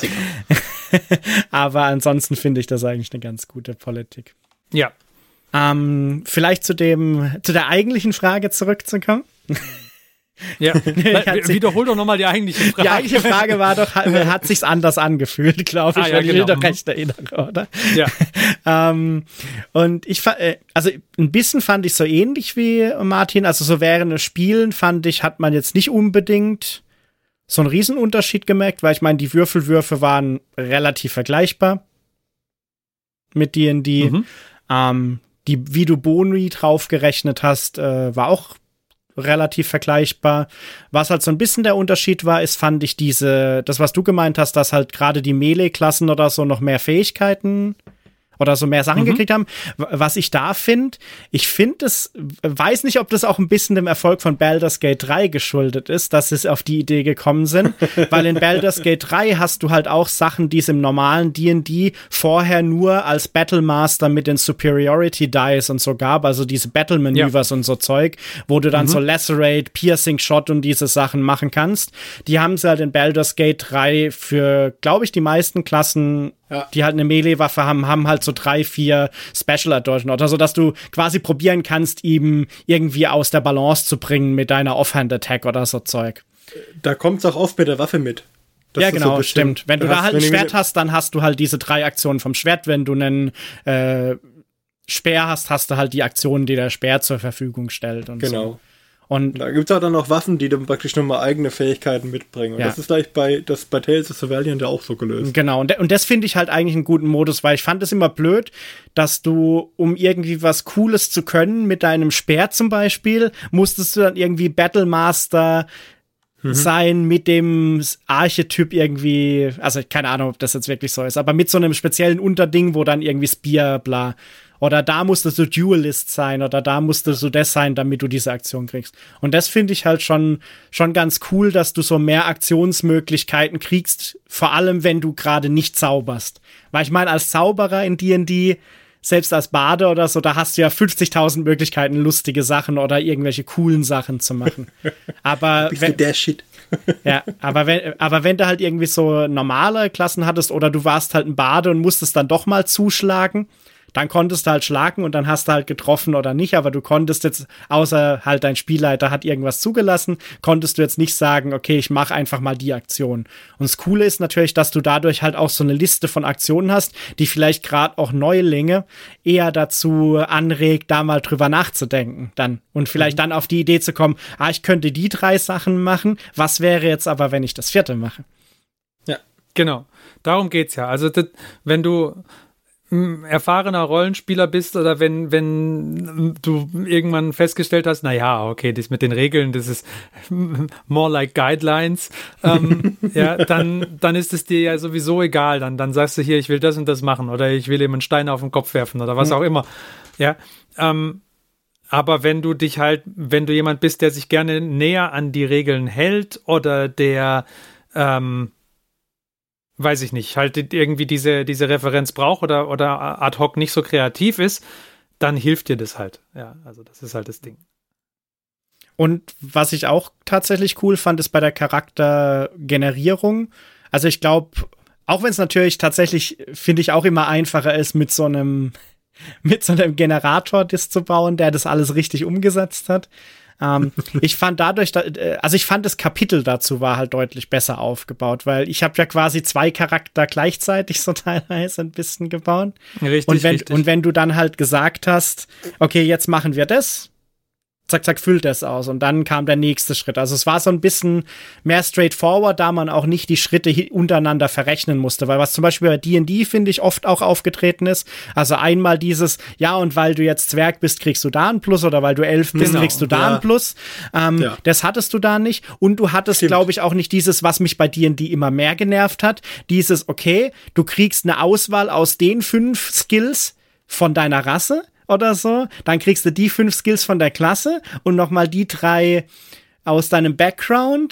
Aber ansonsten finde ich das eigentlich eine ganz gute Politik. Ja. Vielleicht zu der eigentlichen Frage zurückzukommen. Ja, wiederhol doch nochmal die eigentliche Frage. Die eigentliche Frage war doch, hat sich's anders angefühlt, glaube ich, wenn ich mich doch recht erinnere, oder? Ja. Und also ein bisschen fand ich so ähnlich wie Martin, also so während des Spielen hat man jetzt nicht unbedingt so einen Riesenunterschied gemerkt, weil ich meine, die Würfelwürfe waren relativ vergleichbar mit D&D. Wie du Boni draufgerechnet hast, war auch relativ vergleichbar. Was halt so ein bisschen der Unterschied war, fand ich das, was du gemeint hast, dass halt gerade die Melee-Klassen oder so noch mehr Fähigkeiten oder so mehr Sachen gekriegt haben. Was ich da finde, weiß nicht, ob das auch ein bisschen dem Erfolg von Baldur's Gate 3 geschuldet ist, dass sie auf die Idee gekommen sind, weil in Baldur's Gate 3 hast du halt auch Sachen, die es im normalen D&D vorher nur als Battlemaster mit den Superiority Dice und so gab, also diese Battle-Manövers und so Zeug, wo du dann so Lacerate, Piercing Shot und diese Sachen machen kannst. Die haben sie halt in Baldur's Gate 3 für, glaube ich, die meisten Klassen, die halt eine Melee-Waffe haben halt so 3, 4 Special-Adorten oder so, dass du quasi probieren kannst, ihm irgendwie aus der Balance zu bringen mit deiner Offhand-Attack oder so Zeug. Da kommt es auch oft mit der Waffe mit. Ja, genau, so stimmt. Wenn du da halt ein Schwert hast, dann hast du halt diese 3 Aktionen vom Schwert. Wenn du einen Speer hast du halt die Aktionen, die der Speer zur Verfügung stellt und so. Und da gibt es auch dann noch Waffen, die dann praktisch nochmal eigene Fähigkeiten mitbringen. Und das ist gleich bei Tales of the Valiant ja auch so gelöst. Genau, und das finde ich halt eigentlich einen guten Modus, weil ich fand es immer blöd, dass du, um irgendwie was Cooles zu können, mit deinem Speer zum Beispiel, musstest du dann irgendwie Battlemaster sein mit dem Archetyp irgendwie, also keine Ahnung, ob das jetzt wirklich so ist, aber mit so einem speziellen Unterding, wo dann irgendwie Spear, bla. Oder da musstest du Duelist sein oder da musstest du das sein, damit du diese Aktion kriegst. Und das finde ich halt schon ganz cool, dass du so mehr Aktionsmöglichkeiten kriegst, vor allem wenn du gerade nicht zauberst. Weil ich meine, als Zauberer in D&D, selbst als Bade oder so, da hast du ja 50.000 Möglichkeiten, lustige Sachen oder irgendwelche coolen Sachen zu machen. Aber bist du der Shit. Ja, aber wenn du halt irgendwie so normale Klassen hattest oder du warst halt ein Bade und musstest dann doch mal zuschlagen, dann konntest du halt schlagen und dann hast du halt getroffen oder nicht, aber du konntest jetzt, außer halt dein Spielleiter hat irgendwas zugelassen, konntest du jetzt nicht sagen, okay, ich mache einfach mal die Aktion. Und das Coole ist natürlich, dass du dadurch halt auch so eine Liste von Aktionen hast, die vielleicht gerade auch Neulinge eher dazu anregt, da mal drüber nachzudenken dann und vielleicht dann auf die Idee zu kommen, ich könnte die 3 Sachen machen, was wäre jetzt aber, wenn ich das 4. mache? Ja, genau. Darum geht's ja. Also, wenn du erfahrener Rollenspieler bist oder wenn du irgendwann festgestellt hast, naja, okay, das mit den Regeln, das ist more like guidelines, ja, dann ist es dir ja sowieso egal. Dann sagst du hier, ich will das und das machen oder ich will ihm einen Stein auf den Kopf werfen oder was auch immer. Ja, aber wenn du jemand bist, der sich gerne näher an die Regeln hält oder der weiß ich nicht, halt irgendwie diese Referenz braucht oder ad hoc nicht so kreativ ist, dann hilft dir das halt. Ja, also das ist halt das Ding. Und was ich auch tatsächlich cool fand, ist bei der Charaktergenerierung. Also ich glaube, auch wenn es natürlich tatsächlich, finde ich, auch immer einfacher ist, mit so einem Generator das zu bauen, der das alles richtig umgesetzt hat. Ich fand das Kapitel dazu war halt deutlich besser aufgebaut, weil ich habe ja quasi 2 Charakter gleichzeitig so teilweise ein bisschen gebaut. Richtig. Und wenn du dann halt gesagt hast, okay, jetzt machen wir das, zack, zack, füllt das aus. Und dann kam der nächste Schritt. Also es war so ein bisschen mehr straightforward, da man auch nicht die Schritte untereinander verrechnen musste. Weil was zum Beispiel bei D&D, finde ich, oft auch aufgetreten ist. Also einmal dieses, ja, und weil du jetzt Zwerg bist, kriegst du da ein Plus. Oder weil du Elf bist, kriegst du da ein Plus. Das hattest du da nicht. Und du hattest, glaube ich, auch nicht dieses, was mich bei D&D immer mehr genervt hat. Dieses, okay, du kriegst eine Auswahl aus den 5 Skills von deiner Rasse oder so, dann kriegst du die 5 Skills von der Klasse und nochmal die 3 aus deinem Background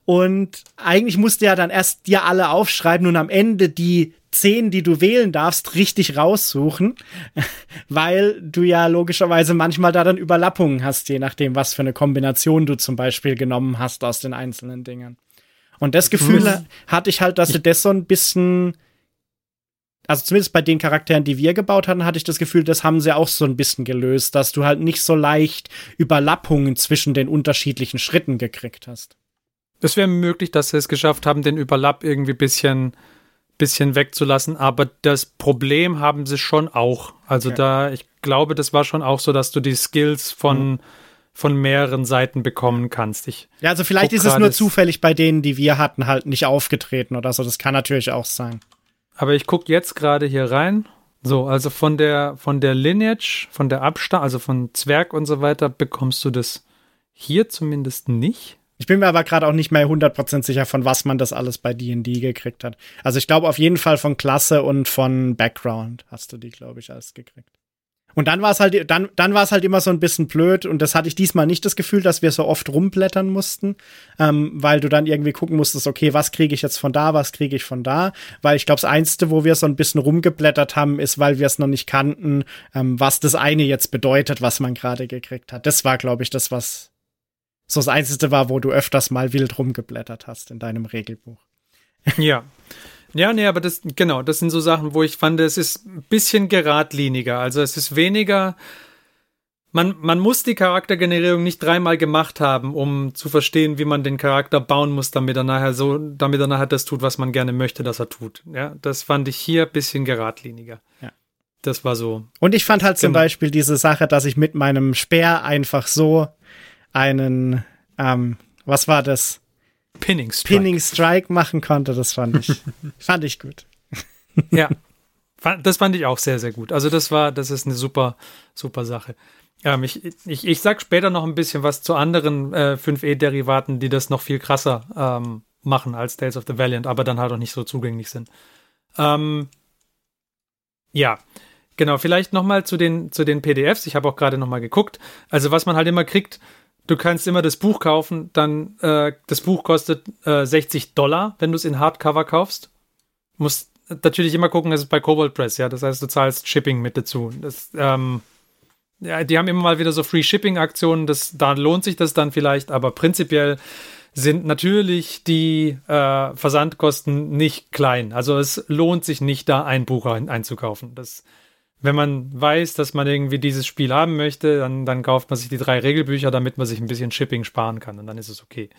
Und eigentlich musst du ja dann erst dir alle aufschreiben und am Ende die 10, die du wählen darfst, richtig raussuchen, weil du ja logischerweise manchmal da dann Überlappungen hast, je nachdem, was für eine Kombination du zum Beispiel genommen hast aus den einzelnen Dingen. Und das Gefühl hatte ich halt, dass sie das so ein bisschen, also zumindest bei den Charakteren, die wir gebaut hatten, hatte ich das Gefühl, das haben sie auch so ein bisschen gelöst, dass du halt nicht so leicht Überlappungen zwischen den unterschiedlichen Schritten gekriegt hast. Es wäre möglich, dass sie es geschafft haben, den Überlapp irgendwie bisschen wegzulassen, aber das Problem haben sie schon auch. Also ich glaube, das war schon auch so, dass du die Skills von mehreren Seiten bekommen kannst. Also vielleicht ist es nur zufällig bei denen, die wir hatten, halt nicht aufgetreten oder so. Das kann natürlich auch sein. Aber ich gucke jetzt gerade hier rein. So, also von der Lineage, von der Abstammung, also von Zwerg und so weiter, bekommst du das hier zumindest nicht. Ich bin mir aber gerade auch nicht mehr 100% sicher, von was man das alles bei D&D gekriegt hat. Also ich glaube auf jeden Fall von Klasse und von Background hast du die, glaube ich, alles gekriegt. Und dann war es halt, dann war es halt immer so ein bisschen blöd und das hatte ich diesmal nicht das Gefühl, dass wir so oft rumblättern mussten, weil du dann irgendwie gucken musstest, okay, was kriege ich jetzt von da, was kriege ich von da, weil ich glaube, das Einzige, wo wir so ein bisschen rumgeblättert haben, ist, weil wir es noch nicht kannten, was das eine jetzt bedeutet, was man gerade gekriegt hat. Das war, glaube ich, das, was so das Einzige war, wo du öfters mal wild rumgeblättert hast in deinem Regelbuch. Ja. Ja, nee, aber das sind so Sachen, wo ich fand, es ist ein bisschen geradliniger. Also es ist weniger, man muss die Charaktergenerierung nicht 3-mal gemacht haben, um zu verstehen, wie man den Charakter bauen muss, damit er nachher das tut, was man gerne möchte, dass er tut. Ja, das fand ich hier ein bisschen geradliniger. Ja. Das war so. Und ich fand halt zum Beispiel diese Sache, dass ich mit meinem Speer einfach so einen, was war das? Pinning Strike machen konnte, das fand ich gut. Ja, das fand ich auch sehr, sehr gut. Also das ist eine super, super Sache. Ich sag später noch ein bisschen was zu anderen 5e-Derivaten, die das noch viel krasser machen als Tales of the Valiant, aber dann halt auch nicht so zugänglich sind. Ja, genau, vielleicht noch zu den PDFs. Ich habe auch gerade noch mal geguckt. Also was man halt immer kriegt, du kannst immer das Buch kaufen, dann das Buch kostet $60, wenn du es in Hardcover kaufst. Musst natürlich immer gucken, das ist bei Kobold Press, ja, das heißt, du zahlst Shipping mit dazu. Ja, die haben immer mal wieder so Free-Shipping-Aktionen, da lohnt sich das dann vielleicht, aber prinzipiell sind natürlich die Versandkosten nicht klein. Also es lohnt sich nicht, da ein Buch einzukaufen. Wenn man weiß, dass man irgendwie dieses Spiel haben möchte, dann kauft man sich die 3 Regelbücher, damit man sich ein bisschen Shipping sparen kann und dann ist es okay.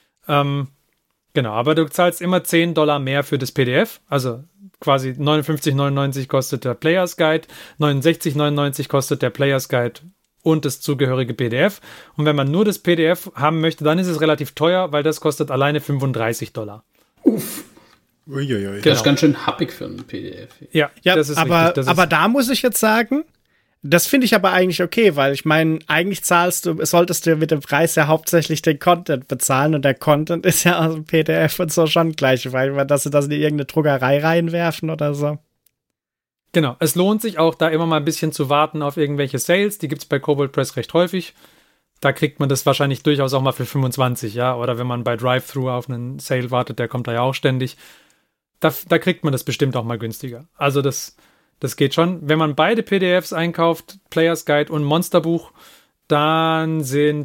Genau, aber du zahlst immer $10 mehr für das PDF, also quasi 59,99 kostet der Player's Guide, 69,99 kostet der Player's Guide und das zugehörige PDF. Und wenn man nur das PDF haben möchte, dann ist es relativ teuer, weil das kostet alleine $35. Uff. Uiuiui. Genau. Das ist ganz schön happig für ein PDF. Ja, das ist richtig. Aber da muss ich jetzt sagen, das finde ich aber eigentlich okay, weil ich meine, eigentlich solltest du mit dem Preis ja hauptsächlich den Content bezahlen und der Content ist ja aus dem PDF und so schon gleich, weil dass sie das in irgendeine Druckerei reinwerfen oder so. Genau, es lohnt sich auch da immer mal ein bisschen zu warten auf irgendwelche Sales, die gibt es bei Kobold Press recht häufig. Da kriegt man das wahrscheinlich durchaus auch mal für 25, ja, oder wenn man bei Drive-Thru auf einen Sale wartet, der kommt da ja auch ständig. Da kriegt man das bestimmt auch mal günstiger. Also das geht schon. Wenn man beide PDFs einkauft, Player's Guide und Monsterbuch, dann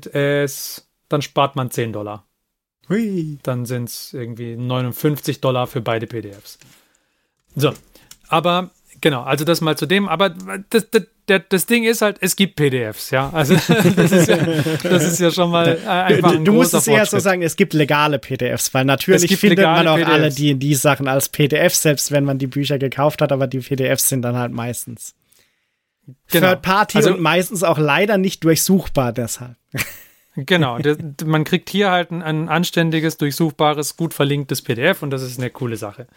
spart man $10. Hui. Dann sind es irgendwie $59 für beide PDFs. So, aber genau, also das mal zu dem, aber das Ding ist halt, es gibt PDFs, ja, also das ist ja schon mal einfach ein Du musst es eher so sagen, es gibt legale PDFs, weil natürlich findet man auch PDFs. Alle die Sachen als PDF, selbst wenn man die Bücher gekauft hat, aber die PDFs sind dann halt meistens Third Party und meistens auch leider nicht durchsuchbar deshalb. Genau, man kriegt hier halt ein anständiges, durchsuchbares, gut verlinktes PDF und das ist eine coole Sache.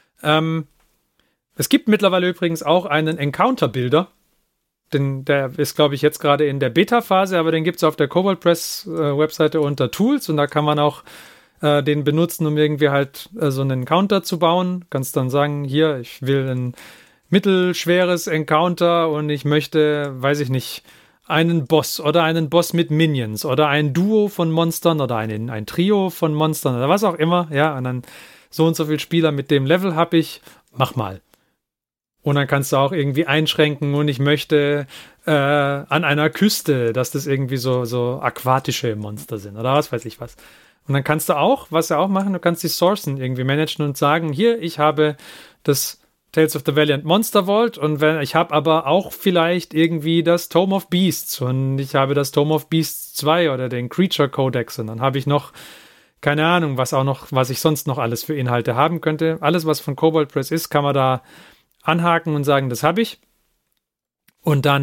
Es gibt mittlerweile übrigens auch einen Encounter-Builder. Der ist, glaube ich, jetzt gerade in der Beta-Phase, aber den gibt es auf der Kobold Press Webseite unter Tools und da kann man auch den benutzen, um irgendwie halt so einen Encounter zu bauen. Kannst dann sagen, hier, ich will ein mittelschweres Encounter und ich möchte, weiß ich nicht, einen Boss oder einen Boss mit Minions oder ein Duo von Monstern oder ein Trio von Monstern oder was auch immer, ja, und dann so und so viele Spieler mit dem Level habe ich, mach mal. Und dann kannst du auch irgendwie einschränken und ich möchte an einer Küste, dass das irgendwie so aquatische Monster sind oder was weiß ich was. Und dann kannst du auch, was wir auch machen, du kannst die Sourcen irgendwie managen und sagen, hier, ich habe das Tales of the Valiant Monster Vault und ich habe aber auch vielleicht irgendwie das Tome of Beasts und ich habe das Tome of Beasts 2 oder den Creature Codex und dann habe ich noch, keine Ahnung, was ich sonst noch alles für Inhalte haben könnte. Alles, was von Kobold Press ist, kann man da anhaken und sagen, das habe ich. Und dann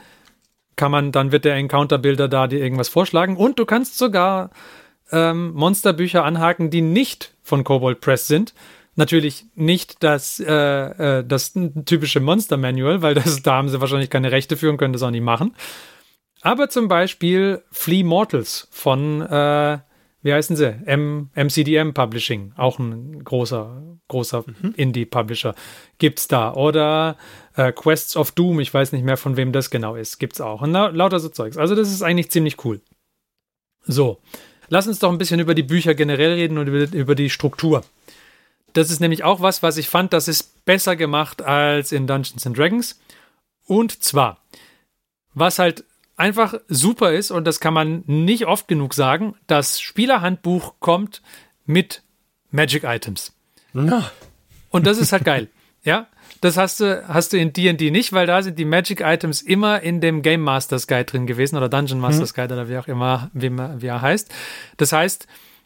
dann wird der Encounter-Builder da dir irgendwas vorschlagen und du kannst sogar Monsterbücher anhaken, die nicht von Kobold Press sind. Natürlich nicht das typische Monster-Manual, weil da haben sie wahrscheinlich keine Rechte für und können das auch nicht machen. Aber zum Beispiel Flea Mortals von, wie heißen sie? MCDM Publishing, auch ein großer Indie-Publisher, gibt's da. Oder Quests of Doom, ich weiß nicht mehr, von wem das genau ist, gibt's auch. Und lauter so Zeugs. Also das ist eigentlich ziemlich cool. So, lass uns doch ein bisschen über die Bücher generell reden und über die Struktur. Das ist nämlich auch was ich fand, das ist besser gemacht als in Dungeons & Dragons. Und zwar, was halt einfach super ist, und das kann man nicht oft genug sagen, das Spielerhandbuch kommt mit Magic Items. Na. Und das ist halt geil. Ja, das hast du in D&D nicht, weil da sind die Magic Items immer in dem Game Masters Guide drin gewesen oder Dungeon Masters Guide oder wie auch immer, wie er heißt. Das heißt,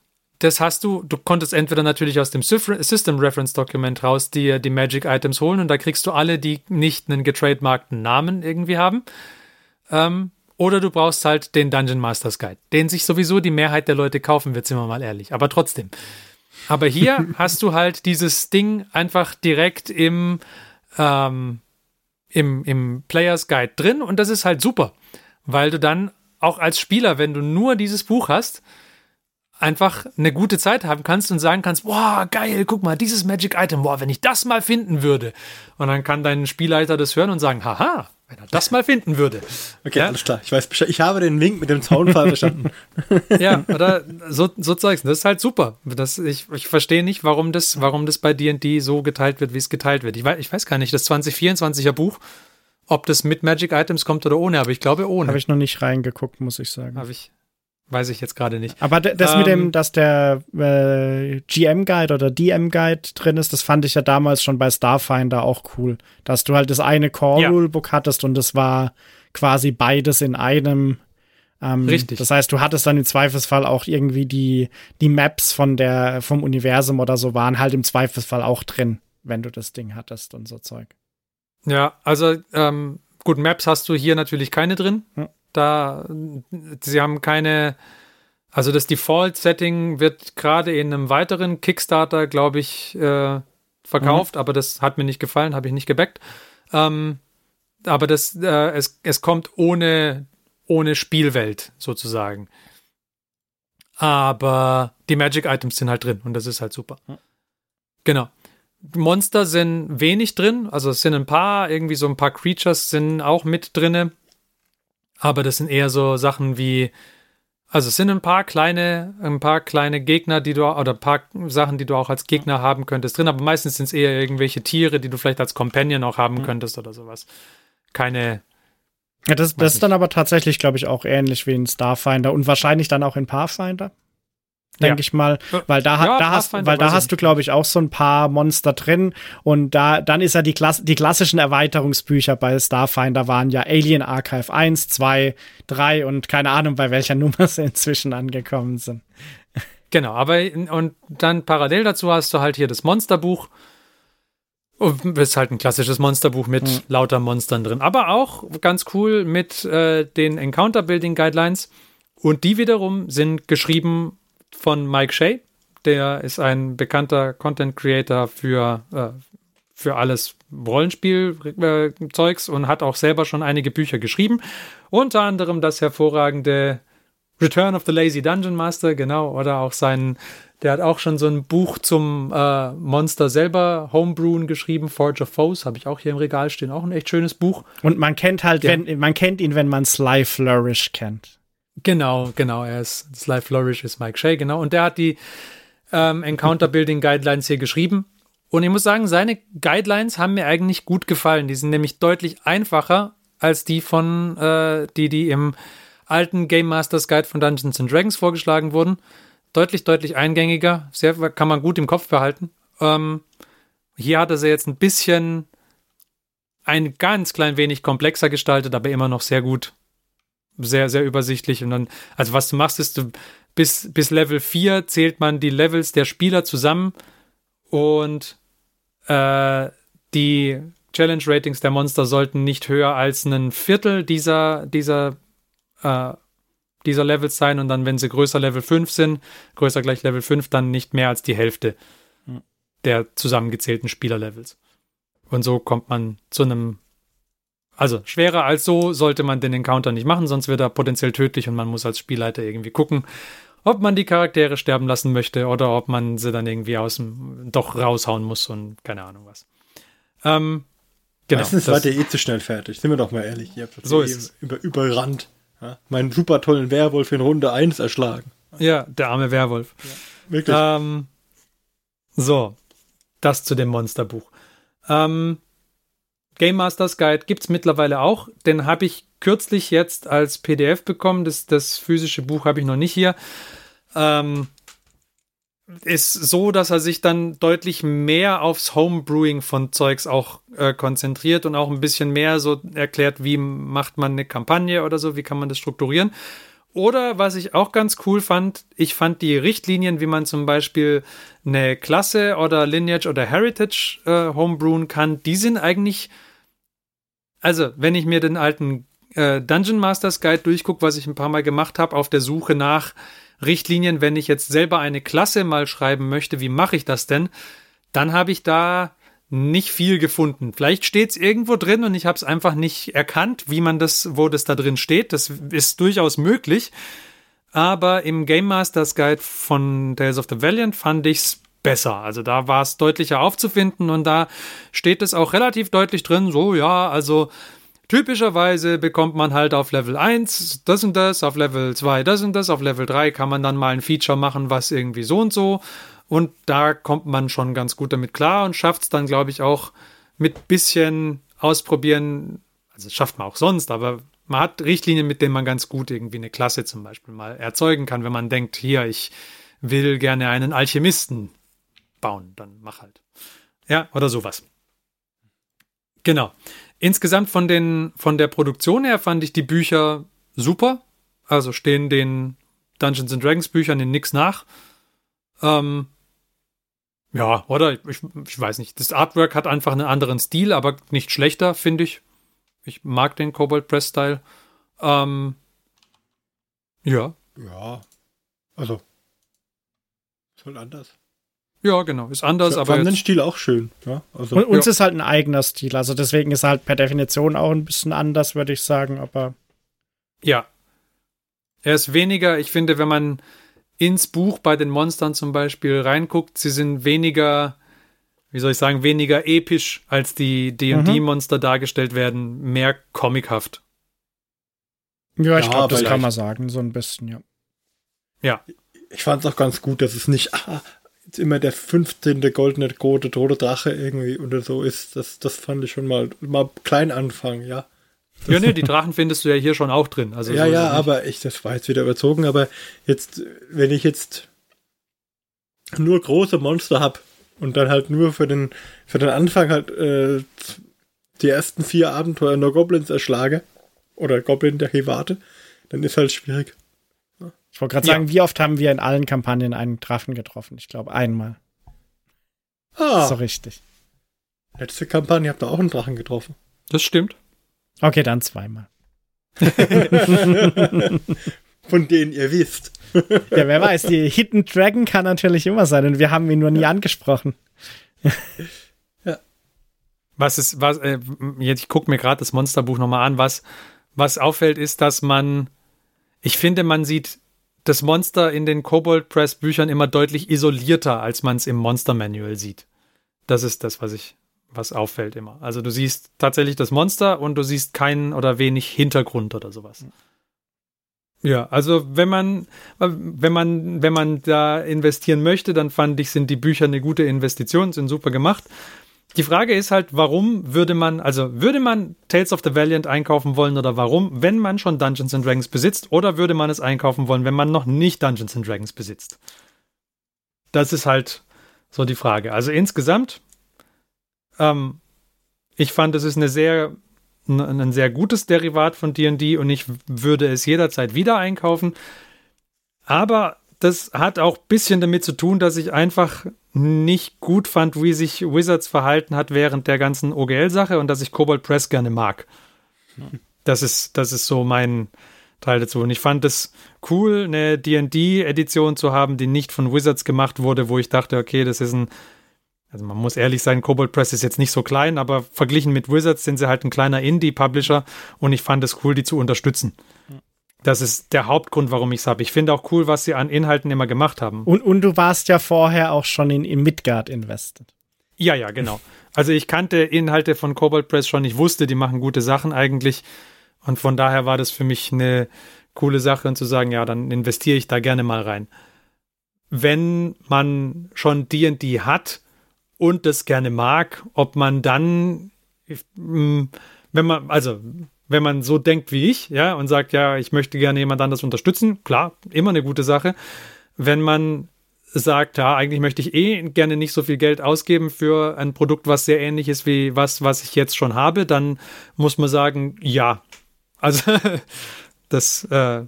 du konntest entweder natürlich aus dem System Reference Document raus dir die Magic Items holen und da kriegst du alle, die nicht einen getrademarkten Namen irgendwie haben. Oder du brauchst halt den Dungeon Masters Guide, den sich sowieso die Mehrheit der Leute kaufen wird, sind wir mal ehrlich. Aber trotzdem. Aber hier hast du halt dieses Ding einfach direkt im Players Guide drin und das ist halt super, weil du dann auch als Spieler, wenn du nur dieses Buch hast, einfach eine gute Zeit haben kannst und sagen kannst, boah, geil, guck mal, dieses Magic Item, boah, wenn ich das mal finden würde. Und dann kann dein Spielleiter das hören und sagen, haha, wenn er das mal finden würde. Okay, ja? Alles klar, ich weiß Bescheid. Ich habe den Wink mit dem Zaunpfahl verstanden. Ja, oder so Zeugs. Das ist halt super. Ich verstehe nicht, warum das bei D&D so geteilt wird, wie es geteilt wird. Ich weiß gar nicht, das 2024er Buch, ob das mit Magic Items kommt oder ohne, aber ich glaube ohne. Habe ich noch nicht reingeguckt, muss ich sagen. Weiß ich jetzt gerade nicht. Aber das mit dem, dass der GM-Guide oder DM-Guide drin ist, das fand ich ja damals schon bei Starfinder auch cool. Dass du halt das eine Core-Rulebook hattest und das war quasi beides in einem. Richtig. Das heißt, du hattest dann im Zweifelsfall auch irgendwie die Maps vom Universum oder so waren halt im Zweifelsfall auch drin, wenn du das Ding hattest und so Zeug. Ja, also gut, Maps hast du hier natürlich keine drin. Sie haben keine, also das Default-Setting wird gerade in einem weiteren Kickstarter, glaube ich, verkauft, aber das hat mir nicht gefallen, habe ich nicht gebackt. Aber es kommt ohne Spielwelt sozusagen. Aber die Magic Items sind halt drin und das ist halt super. Genau. Monster sind wenig drin, also es sind ein paar Creatures sind auch mit drinne. Aber das sind eher so Sachen wie, also es sind ein paar kleine Gegner, oder ein paar Sachen, die du auch als Gegner haben könntest drin, aber meistens sind es eher irgendwelche Tiere, die du vielleicht als Companion auch haben könntest oder sowas. Keine. Ja, das ist dann aber tatsächlich, glaube ich, auch ähnlich wie in Starfinder und wahrscheinlich dann auch in Pathfinder. Denke ich mal, weil da hast du, glaube ich, auch so ein paar Monster drin und dann ist ja die klassischen Erweiterungsbücher bei Starfinder waren ja Alien Archive 1, 2, 3 und keine Ahnung, bei welcher Nummer sie inzwischen angekommen sind. Genau, und dann parallel dazu hast du halt hier das Monsterbuch. Und ist halt ein klassisches Monsterbuch mit lauter Monstern drin, aber auch ganz cool mit den Encounter Building Guidelines und die wiederum sind geschrieben von Mike Shea, der ist ein bekannter Content Creator für alles Rollenspiel-Zeugs und hat auch selber schon einige Bücher geschrieben. Unter anderem das hervorragende Return of the Lazy Dungeon Master, genau, oder auch der hat auch schon so ein Buch zum Monster selber Homebrewen geschrieben, Forge of Foes, habe ich auch hier im Regal stehen, auch ein echt schönes Buch. Und man kennt man kennt ihn, wenn man Sly Flourish kennt. Genau, Sly Flourish ist Mike Shea, genau, und der hat die Encounter Building Guidelines hier geschrieben. Und ich muss sagen, seine Guidelines haben mir eigentlich gut gefallen. Die sind nämlich deutlich einfacher als die von die im alten Game Masters Guide von Dungeons & Dragons vorgeschlagen wurden. Deutlich eingängiger. Kann man gut im Kopf behalten. Hier hat er sie jetzt ein ganz klein wenig komplexer gestaltet, aber immer noch sehr gut. Sehr, sehr übersichtlich. Und dann, also was du machst, ist, bis Level 4 zählt man die Levels der Spieler zusammen und die Challenge-Ratings der Monster sollten nicht höher als ein Viertel dieser Levels sein und dann, wenn sie größer Level 5 sind, größer gleich Level 5, dann nicht mehr als die Hälfte der zusammengezählten Spielerlevels. Und so kommt man zu einem, also schwerer als so sollte man den Encounter nicht machen, sonst wird er potenziell tödlich und man muss als Spielleiter irgendwie gucken, ob man die Charaktere sterben lassen möchte oder ob man sie dann irgendwie doch raushauen muss und keine Ahnung was. Genau. Meistens war der zu schnell fertig, sind wir doch mal ehrlich. Ihr habt das so ist überrannt. Ja? Meinen super tollen Werwolf in Runde 1 erschlagen. Ja, der arme Werwolf. Ja, wirklich. So, das zu dem Monsterbuch. Game Masters Guide gibt es mittlerweile auch. Den habe ich kürzlich jetzt als PDF bekommen. Das physische Buch habe ich noch nicht hier. Ist so, dass er sich dann deutlich mehr aufs Homebrewing von Zeugs auch konzentriert und auch ein bisschen mehr so erklärt, wie macht man eine Kampagne oder so, wie kann man das strukturieren. Oder was ich auch ganz cool fand, ich fand die Richtlinien, wie man zum Beispiel eine Klasse oder Lineage oder Heritage homebrewen kann, die sind eigentlich, also wenn ich mir den alten Dungeon Masters Guide durchgucke, was ich ein paar Mal gemacht habe, auf der Suche nach Richtlinien, wenn ich jetzt selber eine Klasse mal schreiben möchte, wie mache ich das denn? Dann habe ich da nicht viel gefunden. Vielleicht steht es irgendwo drin und ich habe es einfach nicht erkannt, wo das da drin steht. Das ist durchaus möglich. Aber im Game Masters Guide von Tales of the Valiant fand ich es besser. Also da war es deutlicher aufzufinden und da steht es auch relativ deutlich drin, so ja, also typischerweise bekommt man halt auf Level 1 das und das, auf Level 2 das und das, auf Level 3 kann man dann mal ein Feature machen, was irgendwie so und so. Und da kommt man schon ganz gut damit klar und schafft es dann, glaube ich, auch mit bisschen ausprobieren. Also das schafft man auch sonst, aber man hat Richtlinien, mit denen man ganz gut irgendwie eine Klasse zum Beispiel mal erzeugen kann, wenn man denkt, hier, ich will gerne einen Alchemisten bauen, dann mach halt. Ja, oder sowas. Genau. Insgesamt von der Produktion her fand ich die Bücher super. Also stehen den Dungeons & Dragons Büchern in nix nach. Ja, oder? Ich weiß nicht. Das Artwork hat einfach einen anderen Stil, aber nicht schlechter, finde ich. Ich mag den Kobold Press Style. Ja. Ja. Also. Ist halt anders. Ja, genau. Ist anders, ich aber. Ich fand den Stil auch schön. Ja, also. Und uns ist halt ein eigener Stil. Also deswegen ist er halt per Definition auch ein bisschen anders, würde ich sagen. Aber. Ja. Er ist weniger, ich finde, wenn man ins Buch bei den Monstern zum Beispiel reinguckt, sie sind weniger, wie soll ich sagen, weniger episch, als die D&D-Monster dargestellt werden, mehr comichaft. Ja, ich glaube, das kann man sagen, so ein bisschen, ja. Ja. Ich fand es auch ganz gut, dass es nicht jetzt immer der 15. goldene rote Drache irgendwie oder so ist. Das fand ich schon mal klein anfangen, ja. Ja, nee, die Drachen findest du ja hier schon auch drin. Also ja, ja, aber das war jetzt wieder überzogen, aber jetzt, wenn ich jetzt nur große Monster habe und dann halt nur für den Anfang halt die ersten 4 Abenteuer nur Goblins erschlage oder Goblin-Derivate, dann ist halt schwierig. Ja. Ich wollte gerade sagen, wie oft haben wir in allen Kampagnen einen Drachen getroffen? Ich glaube, einmal. So richtig. Letzte Kampagne habt ihr auch einen Drachen getroffen. Das stimmt. Okay, dann 2-mal. Von denen ihr wisst. Ja, wer weiß, die Hidden Dragon kann natürlich immer sein und wir haben ihn nur nie angesprochen. Ja. Jetzt, ich gucke mir gerade das Monsterbuch nochmal an, was auffällt ist, dass ich finde, man sieht das Monster in den Kobold Press Büchern immer deutlich isolierter, als man es im Monster Manual sieht. Das ist das, was auffällt immer. Also du siehst tatsächlich das Monster und du siehst keinen oder wenig Hintergrund oder sowas. Ja, also wenn man da investieren möchte, dann fand ich, sind die Bücher eine gute Investition, sind super gemacht. Die Frage ist halt, warum würde man Tales of the Valiant einkaufen wollen oder warum, wenn man schon Dungeons & Dragons besitzt, oder würde man es einkaufen wollen, wenn man noch nicht Dungeons & Dragons besitzt? Das ist halt so die Frage. Also insgesamt, ich fand, es ist ein sehr gutes Derivat von D&D und ich würde es jederzeit wieder einkaufen. Aber das hat auch ein bisschen damit zu tun, dass ich einfach nicht gut fand, wie sich Wizards verhalten hat während der ganzen OGL-Sache und dass ich Kobold Press gerne mag. Das ist so mein Teil dazu. Und ich fand es cool, eine D&D-Edition zu haben, die nicht von Wizards gemacht wurde, wo ich dachte, okay, das ist also man muss ehrlich sein, Kobold Press ist jetzt nicht so klein, aber verglichen mit Wizards sind sie halt ein kleiner Indie-Publisher und ich fand es cool, die zu unterstützen. Das ist der Hauptgrund, warum ich es habe. Ich finde auch cool, was sie an Inhalten immer gemacht haben. Und du warst ja vorher auch schon in Midgard invested. Ja, genau. Also ich kannte Inhalte von Kobold Press schon. Ich wusste, die machen gute Sachen eigentlich. Und von daher war das für mich eine coole Sache, und zu sagen, ja, dann investiere ich da gerne mal rein. Wenn man schon D&D hat und das gerne mag, ob man dann, wenn man so denkt wie ich, ja, und sagt, ja, ich möchte gerne jemand anders unterstützen, klar, immer eine gute Sache. Wenn man sagt, ja, eigentlich möchte ich gerne nicht so viel Geld ausgeben für ein Produkt, was sehr ähnlich ist wie was ich jetzt schon habe, dann muss man sagen, ja. Also das ist ein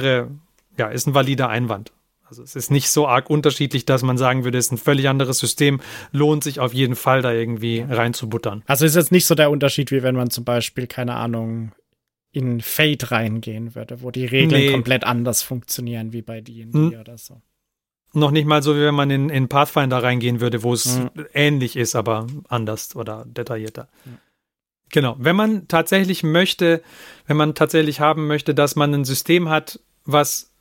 valider Einwand. Also es ist nicht so arg unterschiedlich, dass man sagen würde, es ist ein völlig anderes System, lohnt sich auf jeden Fall, da irgendwie reinzubuttern. Also ist jetzt nicht so der Unterschied, wie wenn man zum Beispiel, keine Ahnung, in Fate reingehen würde, wo die Regeln komplett anders funktionieren, wie bei D&D oder so. Noch nicht mal so, wie wenn man in Pathfinder reingehen würde, wo es ähnlich ist, aber anders oder detaillierter. Genau, wenn man tatsächlich haben möchte, dass man ein System hat, was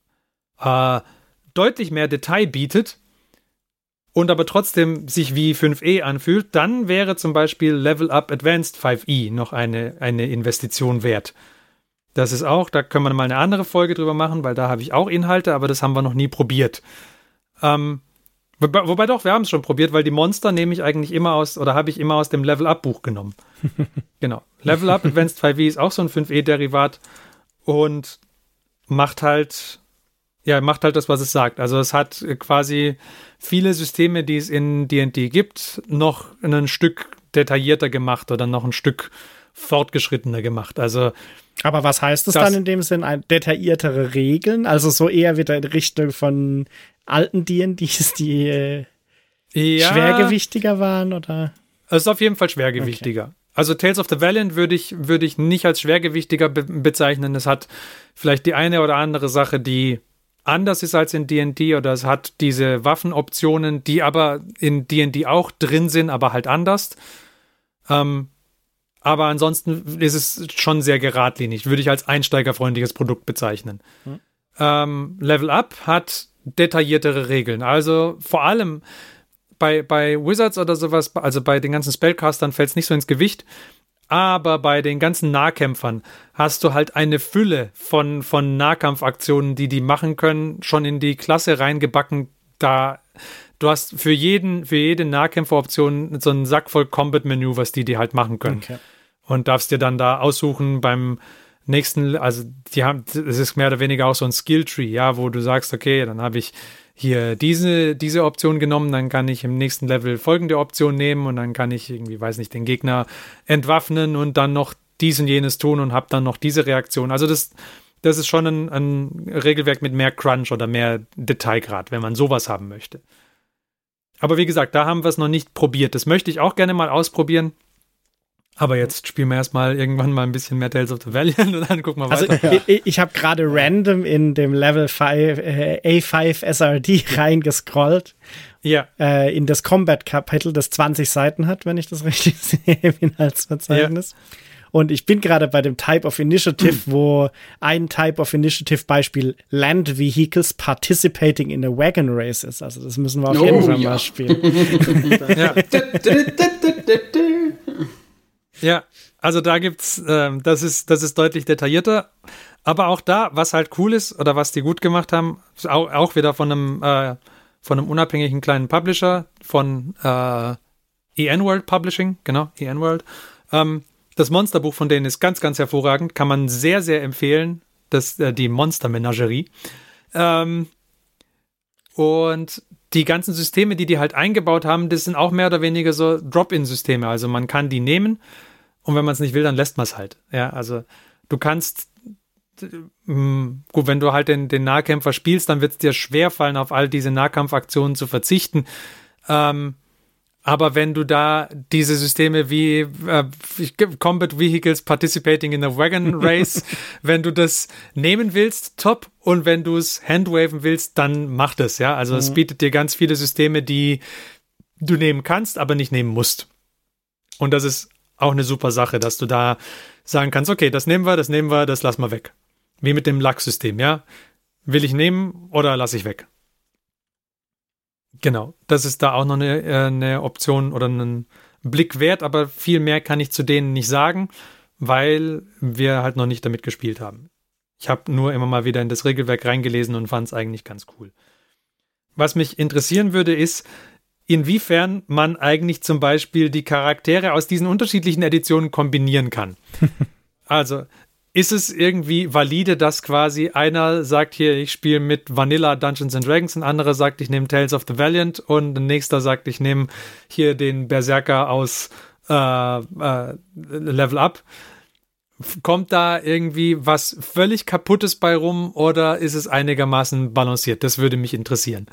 deutlich mehr Detail bietet und aber trotzdem sich wie 5e anfühlt, dann wäre zum Beispiel Level Up Advanced 5e noch eine Investition wert. Das ist auch, da können wir mal eine andere Folge drüber machen, weil da habe ich auch Inhalte, aber das haben wir noch nie probiert. Wobei doch, wir haben es schon probiert, weil die Monster habe ich immer aus dem Level Up Buch genommen. Genau. Level Up Advanced 5e ist auch so ein 5e-Derivat und macht halt das, was es sagt. Also es hat quasi viele Systeme, die es in D&D gibt, noch ein Stück detaillierter gemacht oder noch ein Stück fortgeschrittener gemacht. Also, aber was heißt das dann in dem Sinn? Detailliertere Regeln? Also so eher wieder in Richtung von alten D&Ds, die schwergewichtiger waren, oder? Es ist auf jeden Fall schwergewichtiger. Okay. Also Tales of the Valiant würde ich nicht als schwergewichtiger bezeichnen. Es hat vielleicht die eine oder andere Sache, die anders ist als in D&D, oder es hat diese Waffenoptionen, die aber in D&D auch drin sind, aber halt anders. Aber ansonsten ist es schon sehr geradlinig. Würde ich als einsteigerfreundliches Produkt bezeichnen. Level Up hat detailliertere Regeln. Also vor allem bei Wizards oder sowas, also bei den ganzen Spellcastern fällt es nicht so ins Gewicht, aber bei den ganzen Nahkämpfern hast du halt eine Fülle von Nahkampfaktionen, die machen können, schon in die Klasse reingebacken. Du hast für jede Nahkämpferoption so einen Sack voll Combat-Maneuvers, die halt machen können. Okay. Und darfst dir dann da aussuchen beim nächsten, also es ist mehr oder weniger auch so ein Skill-Tree, ja, wo du sagst, okay, dann habe ich hier diese Option genommen, dann kann ich im nächsten Level folgende Option nehmen und dann kann ich irgendwie, weiß nicht, den Gegner entwaffnen und dann noch dies und jenes tun und habe dann noch diese Reaktion. Also das ist schon ein Regelwerk mit mehr Crunch oder mehr Detailgrad, wenn man sowas haben möchte. Aber wie gesagt, da haben wir es noch nicht probiert. Das möchte ich auch gerne mal ausprobieren. Aber jetzt spielen wir erstmal irgendwann mal ein bisschen mehr Tales of the Valiant und dann gucken wir weiter. Also ich habe gerade random in dem Level 5 A5 SRD reingescrollt. Ja. In das Combat-Kapitel, das 20 Seiten hat, wenn ich das richtig sehe im Inhaltsverzeichnis. Ja. Und ich bin gerade bei dem Type of Initiative, wo ein Type of Initiative Beispiel Land Vehicles Participating in a Wagon Race ist. Also das müssen wir auf jeden Fall mal spielen. Ja, also da gibt's, das ist deutlich detaillierter. Aber auch da, was halt cool ist oder was die gut gemacht haben, ist auch wieder von einem unabhängigen kleinen Publisher, von EN World Publishing, genau, EN World. Das Monsterbuch von denen ist ganz, ganz hervorragend, kann man sehr, sehr empfehlen, die Monster-Menagerie. Und die ganzen Systeme, die halt eingebaut haben, das sind auch mehr oder weniger so Drop-in-Systeme. Also man kann die nehmen und wenn man es nicht will, dann lässt man es halt. Ja, also du kannst, gut, wenn du halt den Nahkämpfer spielst, dann wird es dir schwerfallen, auf all diese Nahkampfaktionen zu verzichten. Aber wenn du da diese Systeme wie Combat Vehicles Participating in a Wagon Race, wenn du das nehmen willst, top. Und wenn du es handwaven willst, dann mach das, ja. Also es bietet dir ganz viele Systeme, die du nehmen kannst, aber nicht nehmen musst. Und das ist auch eine super Sache, dass du da sagen kannst, okay, das nehmen wir, das lassen wir weg. Wie mit dem Luck-System, ja. Will ich nehmen oder lasse ich weg? Genau, das ist da auch noch eine Option oder einen Blick wert, aber viel mehr kann ich zu denen nicht sagen, weil wir halt noch nicht damit gespielt haben. Ich habe nur immer mal wieder in das Regelwerk reingelesen und fand es eigentlich ganz cool. Was mich interessieren würde, ist, inwiefern man eigentlich zum Beispiel die Charaktere aus diesen unterschiedlichen Editionen kombinieren kann. Also, ist es irgendwie valide, dass quasi einer sagt, hier, ich spiele mit Vanilla Dungeons and Dragons, ein anderer sagt, ich nehme Tales of the Valiant und ein nächster sagt, ich nehme hier den Berserker aus Level Up. Kommt da irgendwie was völlig Kaputtes bei rum oder ist es einigermaßen balanciert? Das würde mich interessieren.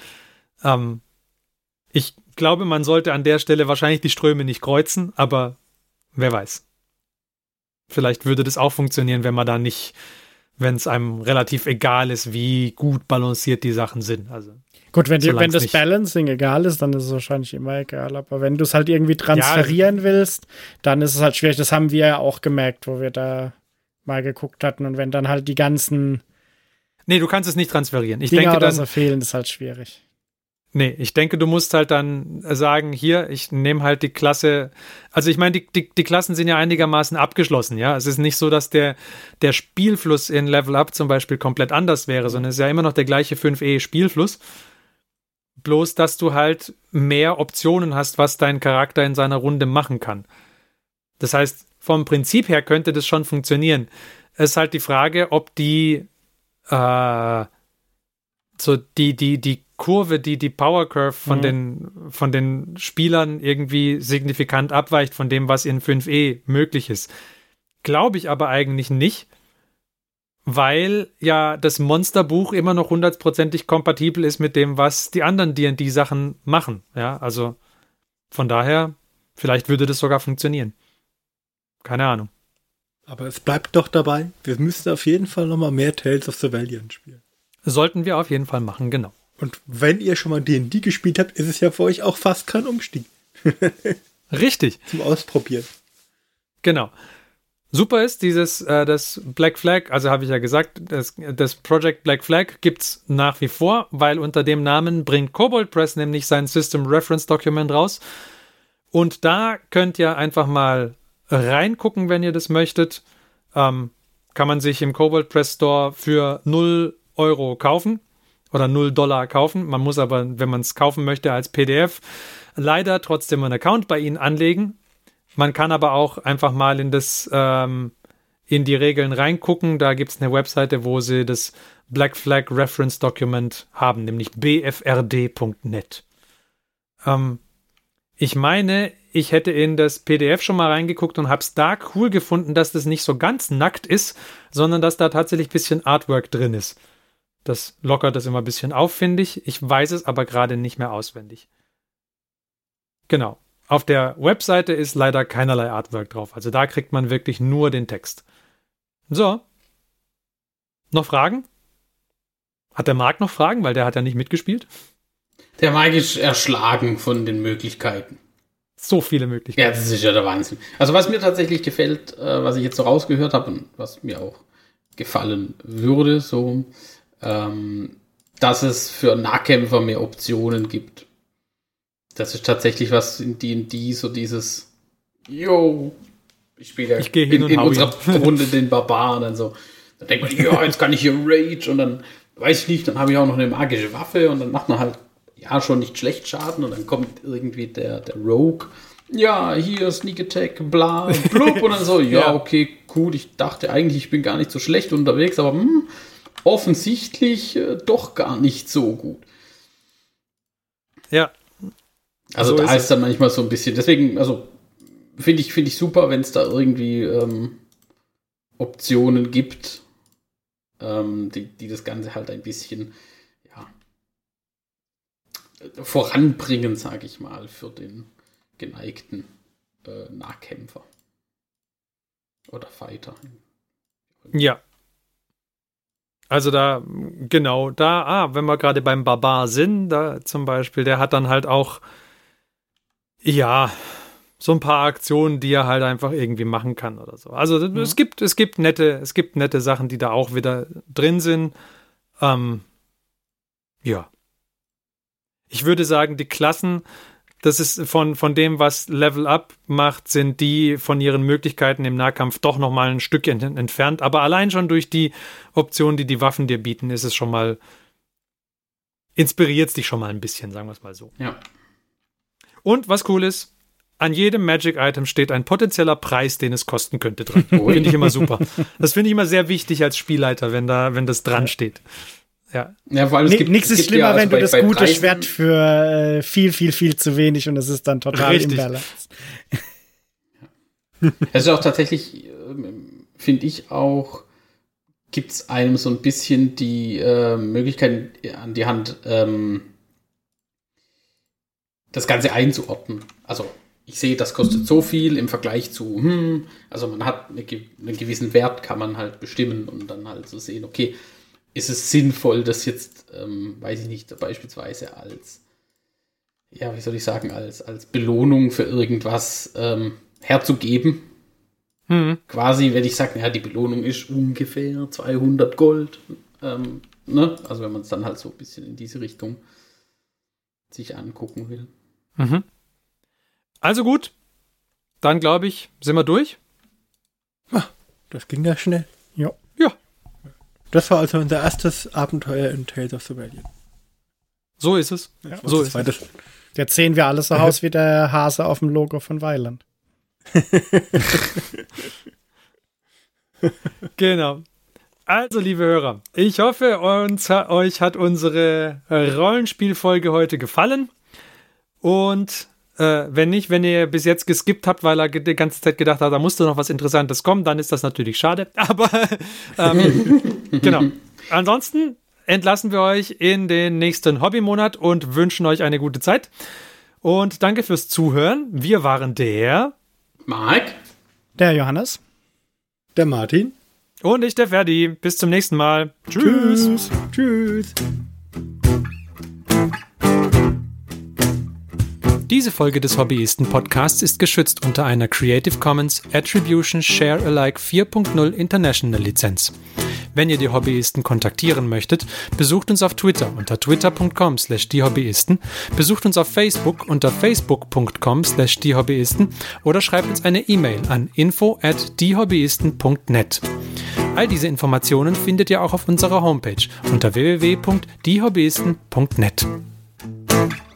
Ich glaube, man sollte an der Stelle wahrscheinlich die Ströme nicht kreuzen, aber wer weiß. Vielleicht würde das auch funktionieren, wenn es einem relativ egal ist, wie gut balanciert die Sachen sind. Also, gut, wenn das Balancing egal ist, dann ist es wahrscheinlich immer egal. Aber wenn du es halt irgendwie transferieren willst, dann ist es halt schwierig. Das haben wir ja auch gemerkt, wo wir da mal geguckt hatten. Und wenn dann halt die ganzen Nee, du kannst es nicht transferieren. Ich Dinger denke, oder so fehlen, ist halt schwierig. Nee, ich denke, du musst halt dann sagen, hier, ich nehme halt die Klasse, also ich meine, die Klassen sind ja einigermaßen abgeschlossen, ja. Es ist nicht so, dass der Spielfluss in Level Up zum Beispiel komplett anders wäre, sondern es ist ja immer noch der gleiche 5e-Spielfluss. Bloß, dass du halt mehr Optionen hast, was dein Charakter in seiner Runde machen kann. Das heißt, vom Prinzip her könnte das schon funktionieren. Es ist halt die Frage, ob die Kurve, die Power Curve von den Spielern irgendwie signifikant abweicht von dem, was in 5e möglich ist. Glaube ich aber eigentlich nicht, weil ja das Monsterbuch immer noch 100% kompatibel ist mit dem, was die anderen D&D-Sachen machen. Ja, also von daher, vielleicht würde das sogar funktionieren. Keine Ahnung. Aber es bleibt doch dabei, wir müssten auf jeden Fall nochmal mehr Tales of the Valiant spielen. Sollten wir auf jeden Fall machen, genau. Und wenn ihr schon mal D&D gespielt habt, ist es ja für euch auch fast kein Umstieg. Richtig. Zum Ausprobieren. Genau. Super ist das Black Flag, also habe ich ja gesagt, das Project Black Flag gibt's nach wie vor, weil unter dem Namen bringt Kobold Press nämlich sein System Reference Document raus. Und da könnt ihr einfach mal reingucken, wenn ihr das möchtet. Kann man sich im Kobold Press Store für 0 € kaufen. Oder $0 kaufen. Man muss aber, wenn man es kaufen möchte, als PDF leider trotzdem einen Account bei ihnen anlegen. Man kann aber auch einfach mal in die Regeln reingucken. Da gibt es eine Webseite, wo sie das Black Flag Reference Document haben, nämlich bfrd.net. Ich meine, ich hätte in das PDF schon mal reingeguckt und habe es da cool gefunden, dass das nicht so ganz nackt ist, sondern dass da tatsächlich ein bisschen Artwork drin ist. Das lockert das immer ein bisschen auf, finde ich. Ich weiß es aber gerade nicht mehr auswendig. Genau. Auf der Webseite ist leider keinerlei Artwork drauf. Also da kriegt man wirklich nur den Text. So. Noch Fragen? Hat der Marc noch Fragen? Weil der hat ja nicht mitgespielt. Der Marc ist erschlagen von den Möglichkeiten. So viele Möglichkeiten. Ja, das ist ja der Wahnsinn. Also was mir tatsächlich gefällt, was ich jetzt so rausgehört habe und was mir auch gefallen würde, so, dass es für Nahkämpfer mehr Optionen gibt. Das ist tatsächlich was in D&D, so dieses ich spiele in unserer Runde den Barbaren und so. Dann denkt man, ja, jetzt kann ich hier Rage und dann, weiß ich nicht, dann habe ich auch noch eine magische Waffe und dann macht man halt, ja, schon nicht schlecht Schaden und dann kommt irgendwie der Rogue, ja, hier Sneak Attack, bla, blub und dann so, ja, okay, gut, ich dachte eigentlich, ich bin gar nicht so schlecht unterwegs, aber offensichtlich doch gar nicht so gut. Ja. Also so da ist dann manchmal so ein bisschen, deswegen, also finde ich super, wenn es da irgendwie Optionen gibt, die das Ganze halt ein bisschen voranbringen, sage ich mal, für den geneigten Nahkämpfer oder Fighter. Ja. Also wenn wir gerade beim Barbar sind, da zum Beispiel, der hat dann halt auch so ein paar Aktionen, die er halt einfach irgendwie machen kann oder so. Also es gibt nette Sachen, die da auch wieder drin sind. Ich würde sagen, die Klassen, das ist von dem, was Level Up macht, sind die von ihren Möglichkeiten im Nahkampf doch nochmal ein Stück entfernt. Aber allein schon durch die Optionen, die die Waffen dir bieten, ist es schon mal, inspiriert es dich schon mal ein bisschen, sagen wir es mal so. Ja. Und was cool ist, an jedem Magic-Item steht ein potenzieller Preis, den es kosten könnte, dran. Finde ich immer super. Das finde ich immer sehr wichtig als Spielleiter, wenn das dran steht. Ja. Vor allem nichts ist schlimmer, wenn du das gute Preisen Schwert für viel, viel, viel zu wenig und es ist dann total im Balance. Es ist auch tatsächlich, finde ich auch, gibt es einem so ein bisschen die Möglichkeit an die Hand, das Ganze einzuordnen. Also ich sehe, das kostet so viel im Vergleich zu, also man hat einen gewissen Wert, kann man halt bestimmen und dann halt so sehen, okay, ist es sinnvoll, das jetzt, weiß ich nicht, beispielsweise als, wie soll ich sagen, als Belohnung für irgendwas herzugeben. Quasi, wenn ich sage, die Belohnung ist ungefähr 200 Gold. Also wenn man es dann halt so ein bisschen in diese Richtung sich angucken will. Mhm. Also gut, dann glaube ich, sind wir durch. Das ging ja schnell. Ja. Das war also unser erstes Abenteuer in Tales of the Valiant. So ist es. Ja, so ist es. Jetzt sehen wir alles so aus wie der Hase auf dem Logo von Weiland. Genau. Also, liebe Hörer, ich hoffe, euch hat unsere Rollenspielfolge heute gefallen. Und wenn nicht, wenn ihr bis jetzt geskippt habt, weil ihr die ganze Zeit gedacht habt, da musste noch was Interessantes kommen, dann ist das natürlich schade. Aber genau. Ansonsten entlassen wir euch in den nächsten Hobbymonat und wünschen euch eine gute Zeit. Und danke fürs Zuhören. Wir waren der Marc, der Johannes, der Martin und ich, der Ferdi. Bis zum nächsten Mal. Tschüss. Tschüss. Diese Folge des Hobbyisten-Podcasts ist geschützt unter einer Creative Commons Attribution Share Alike 4.0 International Lizenz. Wenn ihr die Hobbyisten kontaktieren möchtet, besucht uns auf Twitter unter twitter.com/diehobbyisten, besucht uns auf Facebook unter facebook.com/diehobbyisten oder schreibt uns eine E-Mail an info@diehobbyisten.net. All diese Informationen findet ihr auch auf unserer Homepage unter www.diehobbyisten.net.